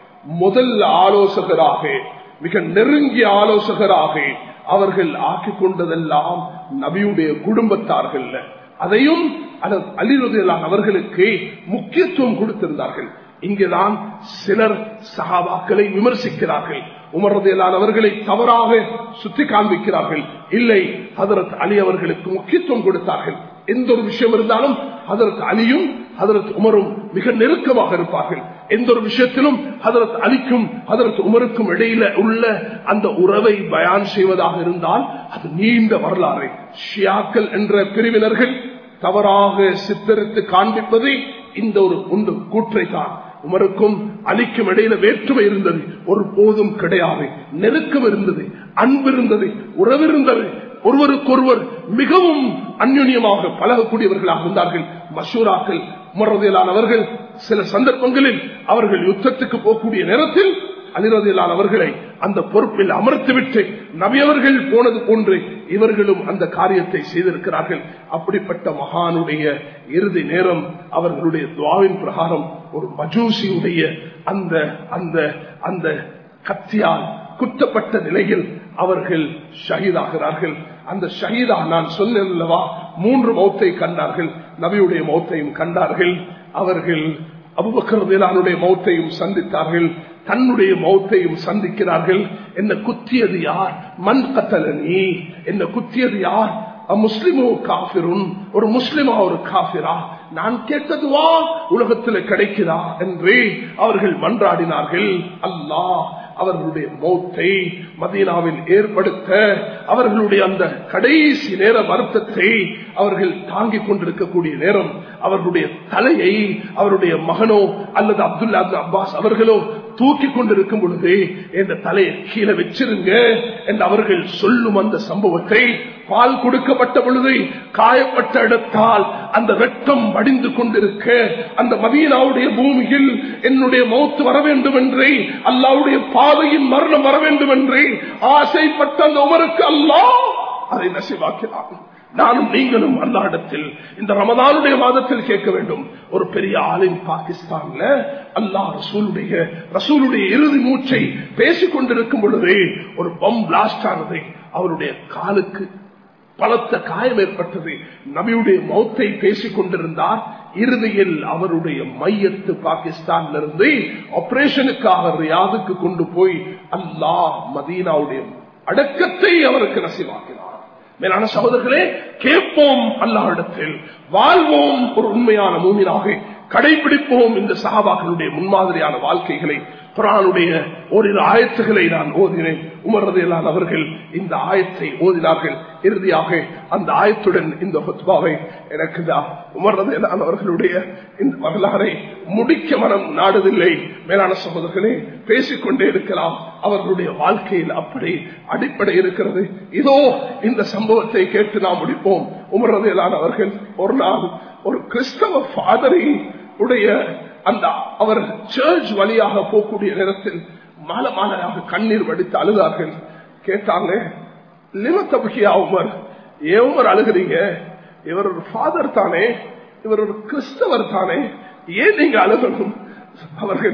முதல் ஆலோசகராக, மிக நெருங்கிய ஆலோசகராக அவர்கள் ஆக்கிக் கொண்டதெல்லாம் நபியுடைய குடும்பத்தார்கள். அதையும் அலி ரலியல்லாஹு அவர்களுக்கு முக்கியத்துவம் கொடுத்திருந்தார்கள். இங்கேதான் சிலர் சஹாபாக்களை விமர்சிக்கிறார்கள். உமர் ரலியல்லாஹு அவர்களை தவறாக சுட்டி காண்பிக்கிறார்கள். இல்லை, ஹஜ்ரத் அலி அவர்களுக்கு முக்கியத்துவம் கொடுத்தார்கள். எந்த ஒரு விஷயம் இருந்தாலும் ஹஜ்ரத் அலியும் ஹஜ்ரத் உமரும் மிக நெருக்கமாக இருப்பார்கள். எந்த ஒரு விஷயத்திலும் ஹஜ்ரத் அலிக்கும் ஹஜ்ரத் உமருக்கும் இடையில உள்ள அந்த உறவை பயான் செய்வதாக இருந்தால் அது நீண்ட வரலாறு. ஷியாக்கள் என்ற பிரிவினர்கள் தவறாக சித்தரித்து காண்பிப்பது இந்த ஒரு ஒன்று கூற்றை தான். உமருக்கும் அலிக்கும் இடையில வேற்றுமை இருந்தது, ஒரு போதும் கிடையாது. நெருக்கம் இருந்தது, அன்பு இருந்தது, உறவு இருந்தது. ஒருவருக்கொருவர் மிகவும் அந்யுன்யமாக பழகக்கூடியவர்களாக இருந்தார்கள். மஷூராக்கள் உமர் ரலியல்லாஹு அவர்கள் சில சந்தர்ப்பங்களில் அவர்கள் யுத்தத்துக்கு போகக்கூடிய நேரத்தில் அலி ரலியல்லாஹு அவர்களை அந்த பொறுப்பில் அமர்த்திவிட்டு நபி அவர்கள் போனது போன்று இவர்களும் அந்த காரியத்தை செய்திருக்கிறார்கள். அப்படிப்பட்ட மகானுடைய இறுதி நேரம் அவர்களுடைய துஆவின் பிரகாரம் ஒரு மஜூசியுடைய அந்த அந்த அந்த கத்தியால் குத்தப்பட்ட நிலையில் அவர்கள் ஷஹீதாகிறார்கள். அந்த ஷஹீதா நான் சொன்னல்லவா, மூன்று மௌத்தை கண்டார்கள். நபியுடைய மௌத்தையும் கண்டார்கள். அவர்கள் அபூபக்கர் ரலியல்லாஹு மௌத்தையும் சந்தித்தார்கள், தன்னுடைய மௌத்தையும் சந்திக்கிறார்கள். என்ன குத்தியது யார்? மன் கத்தலனி, என்ன குத்தியது யார்? முஸ்லிமோ காஃபிருன், ஒரு முஸ்லிமா ஒரு காஃபிரா? நான் கேட்டதுவா உலகத்தில் கிடைக்கிறா என்று அவர்கள் மன்றாடினார்கள். அல்லாஹ் அவர்களுடைய மௌத்தை மதீனாவில் ஏற்படுத்த அவர்களுடைய அந்த கடைசி நேர வருத்தத்தை அவர்கள் தாங்கிக் கொண்டிருக்கக்கூடிய நேரம் அவர்களுடைய தலையை அவருடைய மகனோ அல்லது அப்துல்லா அப்பாஸ் அவர்களோ தூக்கி கொண்டிருக்கும் பொழுது இந்த தலையை கீழே வச்சிருங்க என்று அவர்கள் சொல்லும் அந்த சம்பவத்தை, பால் கொடுக்கப்பட்ட பொழுது காயப்பட்ட இடத்தால் அந்த ரத்தம் வடிந்து கொண்டிருக்க அந்த மதீனாவுடைய பூமியில் என்னுடைய மௌத்து வர வேண்டும் என்றே, அல்லாஹ்வுடைய பாதையின் மரணம் வர வேண்டும் என்றே ஆசைப்பட்ட அந்த உமருக்கு அல்லாஹ் அதை நசீபாக்கினான். நானும் நீங்களும் அல்லாஹ்விடத்தில் இந்த ரமதானுடைய மாதத்தில் கேட்க வேண்டும். ஒரு பெரிய ஆலிம் பாகிஸ்தான்ல அல்லாஹ் ரசூலுடைய ரசூலுடைய இறுதி மூச்சை பேசிக் கொண்டிருக்கும் பொழுது ஒரு பம் பிளாஸ்ட் ஆனது. அவருடைய காலுக்கு பலத்த காயம் ஏற்பட்டது. நபியுடைய மௌத்தை பேசிக் கொண்டிருந்தார். இறுதியில் அவருடைய மையத்து பாகிஸ்தானிலிருந்து ஆபரேஷனுக்காக ரியாதுக்கு கொண்டு போய் அல்லாஹ் மதீனாவுடைய அடக்கத்தை அவருக்கு நசீபாக்கினார். மேலான சகோதரர்களே, கேட்போம் அல்லாஹ்விடத்தில், வாழ்வோம் ஒரு உண்மையான மூமினாக, கடைபிடிப்போம் இந்த சஹாபாக்களுடைய முன்மாதிரியான வாழ்க்கைகளை. குர்ஆனுடைய ஓரிரு ஆயத்துகளை நான் ஓதினேன். உமர் ரலியல்லாஹு அவர்கள் இந்த ஆயத்தை ஓதினார்கள். இறுதியாக அந்த ஆயத்துடன் இந்த ஹுத்பாவை எனக்கு உமர் ரலியல்லாஹு அவர்களுடைய இந்த வரலாறை முடிக்க மனம் நாடுதில்லை. மேலான சகோதரர்களே, பேசிக்கொண்டே இருக்கலாம். அவர்களுடைய வாழ்க்கையில் அப்படி அடிப்படை இருக்கிறது. இதோ இந்த சம்பவத்தை கேட்டு நாம் முடிப்போம். உமர் ரலியல்லாஹு அவர்கள் ஒரு நாள் ஒரு கிறிஸ்தவ ஃபாதரை உடைய அந்த அவர் சர்ச் வழியாக போகக்கூடிய நேரத்தில் மாலை மாலையாக கண்ணீர் வடித்து அழுதார்கள். கேட்டாங்க, லிமத்தபுகியா உமர், ஏன் உமர் அழுகிறீங்க? இவர் ஒரு ஃபாதர் தானே, இவர் ஒரு கிறிஸ்தவர் தானே, ஏன் நீங்க அழுகணும்? அவர்கள்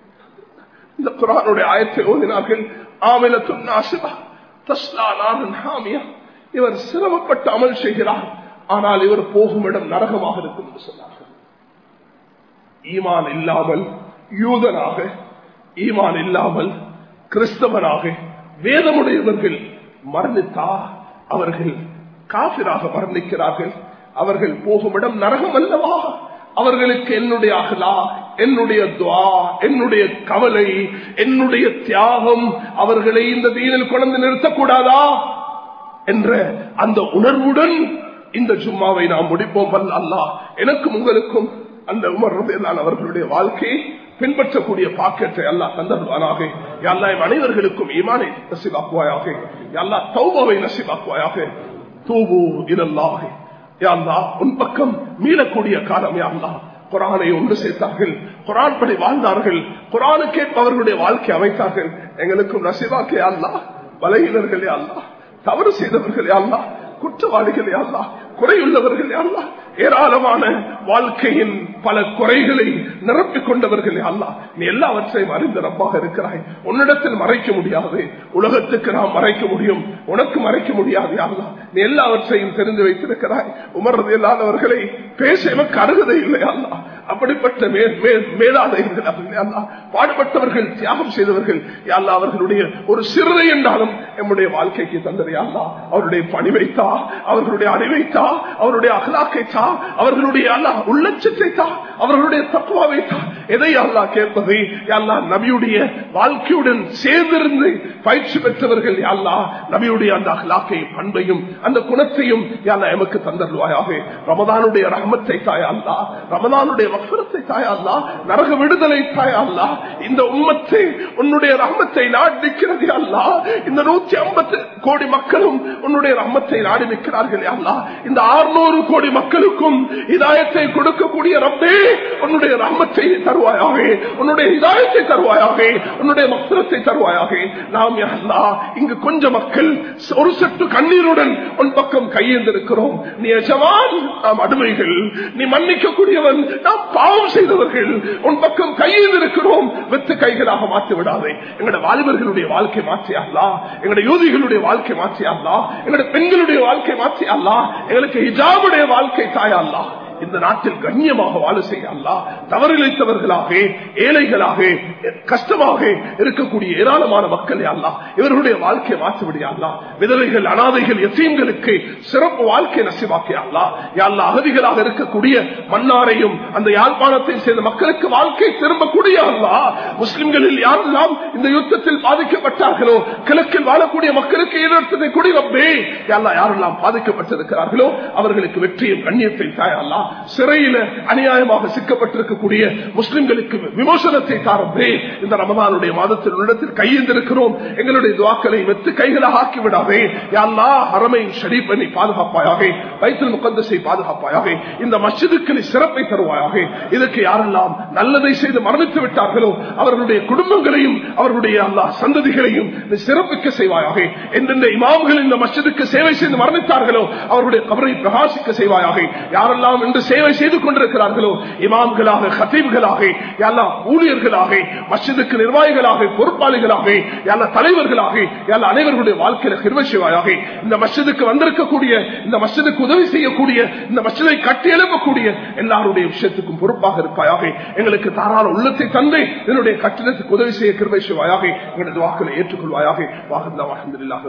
இந்த குர்ஆனுடைய ஆயத்தை ஓதினார்கள். ஆமிலத்துன் நாசிபா தஸ்லா நாரன் ஹாமியா, இவர் சிரமப்பட்டு அமல் செய்கிறார், ஆனால் இவர் போகும் இடம் நரகமாக இருக்கும் என்று சொன்னார்கள். ஈமான் இல்லாமல் யூதனாக, ஈமான் இல்லாமல் கிறிஸ்தவனாக வேதமுடையவர்கள் மரணித்தா அவர்கள் காபிராக மரணிக்கிறார்கள். அவர்கள் போகும் இடம் நரகம் அல்லவா? அவர்களுக்கு என்னுடைய அஹ்லாக், என்னுடைய துஆ, என்னுடைய கவலை, என்னுடைய தியாகம் அவர்களை இந்த தீனில் கொண்டு நிறுத்தக்கூடாதா என்ற அந்த உணர்வுடன் இந்த ஜும்மாவை நாம் முடிப்போம். அல்லாஹ் எனக்கும் உங்களுக்கும் அந்த உமர் ரலியல்லாஹு அன்ஹு அவர்களுடைய வாழ்க்கையை பின்பற்றக்கூடிய பாக்கியத்தை அல்லாஹ் தந்தருவானாக. யா அல்லாஹ் எம் அனைவர்களுக்கும் ஈமானை நசீபாக்குவாயாக. யா அல்லாஹ் தௌபாவை நசீபாக்குவாயாக. தூபு இலல்லாஹ். யா அல்லாஹ் உன் பக்கம் மீளக்கூடிய காலம். யா அல்லாஹ் குர்ஆனை ஒன்று சேர்த்தார்கள், குர்ஆன் படி வாழ்ந்தார்கள், குர்ஆனுக்கேற்ப அவர்களுடைய வாழ்க்கை அமைத்தார்கள். எங்களுக்கும் நசீபாக்கே யா அல்லாஹ். பலகீனர்கள் யா அல்லாஹ், தவறு செய்தவர்கள் யா அல்லாஹ், குற்றவாளிகள் யா அல்லாஹ், குறையுள்ளவர்கள் யா அல்லாஹ், ஏராளமான வாழ்க்கையின் பல குறைகளை நிரப்பிக் கொண்டவர்கள் யா அல்லாஹ். நீ எல்லாவற்றையும் அறிந்த ரப்பாக இருக்கிறாய். உன்னிடத்தில் மறைக்க முடியாது, உலகத்துக்கு நாம் மறைக்க முடியும், உனக்கு மறைக்க முடியாது யா அல்லாஹ். நீ எல்லாவற்றையும் தெரிந்து வைத்திருக்கிறாய். உமர் ரலியல்லாஹு அன்ஹு அவர்களை பேச எனக்கு அருகதை இல்லை யா அல்லாஹ். அப்படிப்பட்ட மேலாதைகள் அல்லாஹ், பாடுபட்டவர்கள், தியாகம் செய்தவர்கள் யா அல்லாஹ். அவர்களுடைய ஒரு சிறுதை என்றாலும் நம்முடைய வாழ்க்கைக்கு தந்தது யா அல்லாஹ். அவருடைய பணிவைத்தா, அவர்களுடைய அறிவைத்தா, அவருடைய அகலாக்கை தா, அவர்களுடைய அல்லாஹ் உள்ளட்சத்தை தா, அவர்களுடைய தக்குவாவை தா. எதை அல்லாஹ் கேட்பது யா அல்லாஹ்? நபியுடைய வாழ்க்கையுடன் சேர்ந்திருந்து பயிற்சி பெற்றவர்கள் யா அல்லாஹ். நபியுடைய அந்த அகலாக்கை, பண்பையும் அந்த குணத்தையும் யா அல்லாஹ் எமக்கு தந்தருவாயாக. ரமதானுடைய ரஹ்மத்தை தாயா அல்லாஹ், ரமதானுடைய மக்ஃபிரத்தை தாயா அல்லாஹ், நரக விடுதலை தாயா அல்லாஹ். இந்த உம்மத்தை உன்னுடைய ரஹ்மத்தை நாடி நிற்கிறது யா அல்லாஹ். இந்த நூத்தி ஐம்பது கோடி மக்களும் உன்னுடைய ரஹ்மத்தை நாடி நிற்கிறார்கள் யா அல்லாஹ். இந்த அறுநூறு கோடி மக்களுக்கும் ஹிதாயத்தை கொடுக்கக்கூடிய ரப்பே, உன்னுடைய ரஹ்மத்தை தருவாயாக, உன்னுடைய ஹிதாயத்தை தருவாயாக, உன்னுடைய மக்ஃபிரத்தை தருவாயாக. நாம் யா அல்லாஹ் இங்கு கொஞ்சம் மக்கள் ஒரு சற்று கண்ணீருடன் உன் பக்கம் கையேந்திருக்கிறோம். நீ எஜமான், நாம் அடிமைகள். நீ மன்னிக்க கூடியவன், நாம் பாவம் செய்தவர்கள். உன் பக்கம் கையேந்திருக்கிறோம். வெத்து கைகளாக மாற்றி விடாதே. எங்களுடைய வாலிபர்களுடைய வாழ்க்கை மாற்றியாங்களா, எங்களுடைய யூதிகளுடைய வாழ்க்கை மாற்றியாங்களா, எங்களுடைய பெண்களுடைய வாழ்க்கை மாற்றியாங்களா, எங்களுக்கு ஹிஜாபுடைய வாழ்க்கை தாயல்லா. இந்த நாட்டில் கண்ணியமாக வாழ செய்ய அல்லாஹ். தவறிழைத்தவர்களாக, ஏழைகளாக, கஷ்டமாக இருக்கக்கூடிய ஏராளமான மக்கள் அல்லாஹ், இவர்களுடைய வாழ்க்கையை மாற்றிவிடியா அல்லாஹ். விதவைகள், அனாதைகள், யத்தீம்களுக்கு சிறப்பு வாழ்க்கை நசிவாக்கியா அல்லாஹ். யா அல்லாஹ் அகதிகளாக இருக்கக்கூடிய மன்னாரையும் அந்த யாழ்ப்பாணத்தையும் சேர்ந்த மக்களுக்கு வாழ்க்கை திரும்பக்கூடிய அல்லாஹ். முஸ்லிம்களில் யாரெல்லாம் இந்த யுத்தத்தில் பாதிக்கப்பட்டார்களோ, கிழக்கில் வாழக்கூடிய மக்களுக்கு ஈழத்தை கொடி ரப்பே யா அல்லாஹ். யாரெல்லாம் பாதிக்கப்பட்டிருக்கிறார்களோ அவர்களுக்கு வெற்றியும் கண்ணியத்தை தாயா அல்லாஹ். சிறையில அநியாயமாக சிக்கப்பட்டிருக்கக்கூடிய முஸ்லிம்களுக்கு விமோசனத்தை தாரப்பே. இந்த ரமதானுடைய மாதத்தில் உள்ளத்தில் கையெழுந்திருக்கிறோம். எங்களுடைய துஆக்களை வெத்து கைகளாக ஆக்கிவிடாதே யா அல்லாஹ். ஹரமைன் ஷரீஃபை நீ பாதுகாப்பாயாக, பைத்துல் முகத்தஸை பாதுகாப்பாயாக, இந்த மஸ்ஜிதுக்கு நீ சிறப்பை தருவாயாக. இதற்கு யாரெல்லாம் நல்லதை செய்து மரணித்து விட்டார்களோ அவர்களுடைய குடும்பங்களையும் அவர்களுடைய அல்லாஹ் சந்ததிகளையும் நீ சிறப்பிக்க செய்வாயாக. எந்தெந்த இமாம்கள் இந்த மஸ்ஜிதுக்கு சேவை செய்து மரணித்தார்களோ அவர்களுடைய கபரை பிரகாசிக்க செய்வாயாக. யாரெல்லாம் இன்று சேவை செய்து கொண்டிருக்கிறார்களோ, இமாம்களாக, ஹதீப்களாக, யல்லா ஊழியர்களாக, மஸ்ஜிதுக்கு நிர்வாகிகளாக, பொறுப்பாளிகளாக, யல்லா தலைவர்களாக, யல்லா அனைவர்களுடைய வாழ்க்கையில கிருபை செய்வாயாக. இந்த மஸ்ஜிதுக்கு வந்திருக்கக்கூடிய, இந்த மஸ்ஜிதுக்கு உதவி செய்யக்கூடிய, இந்த மஸ்ஜிதை கட்டி எழுப்பக்கூடிய எல்லாருடைய விஷயத்துக்கும் பொறுப்பாக இருப்பாயாக. எங்களுக்கு தாராள உள்ளத்தை தந்து என்னுடைய கட்டிடத்துக்கு உதவி செய்ய கிருபை செய்வாயாக. எங்களது வாக்களை ஏற்றுக்கொள்வாயாக. வாஹில்லா அல்ஹம்துலில்லாஹ்.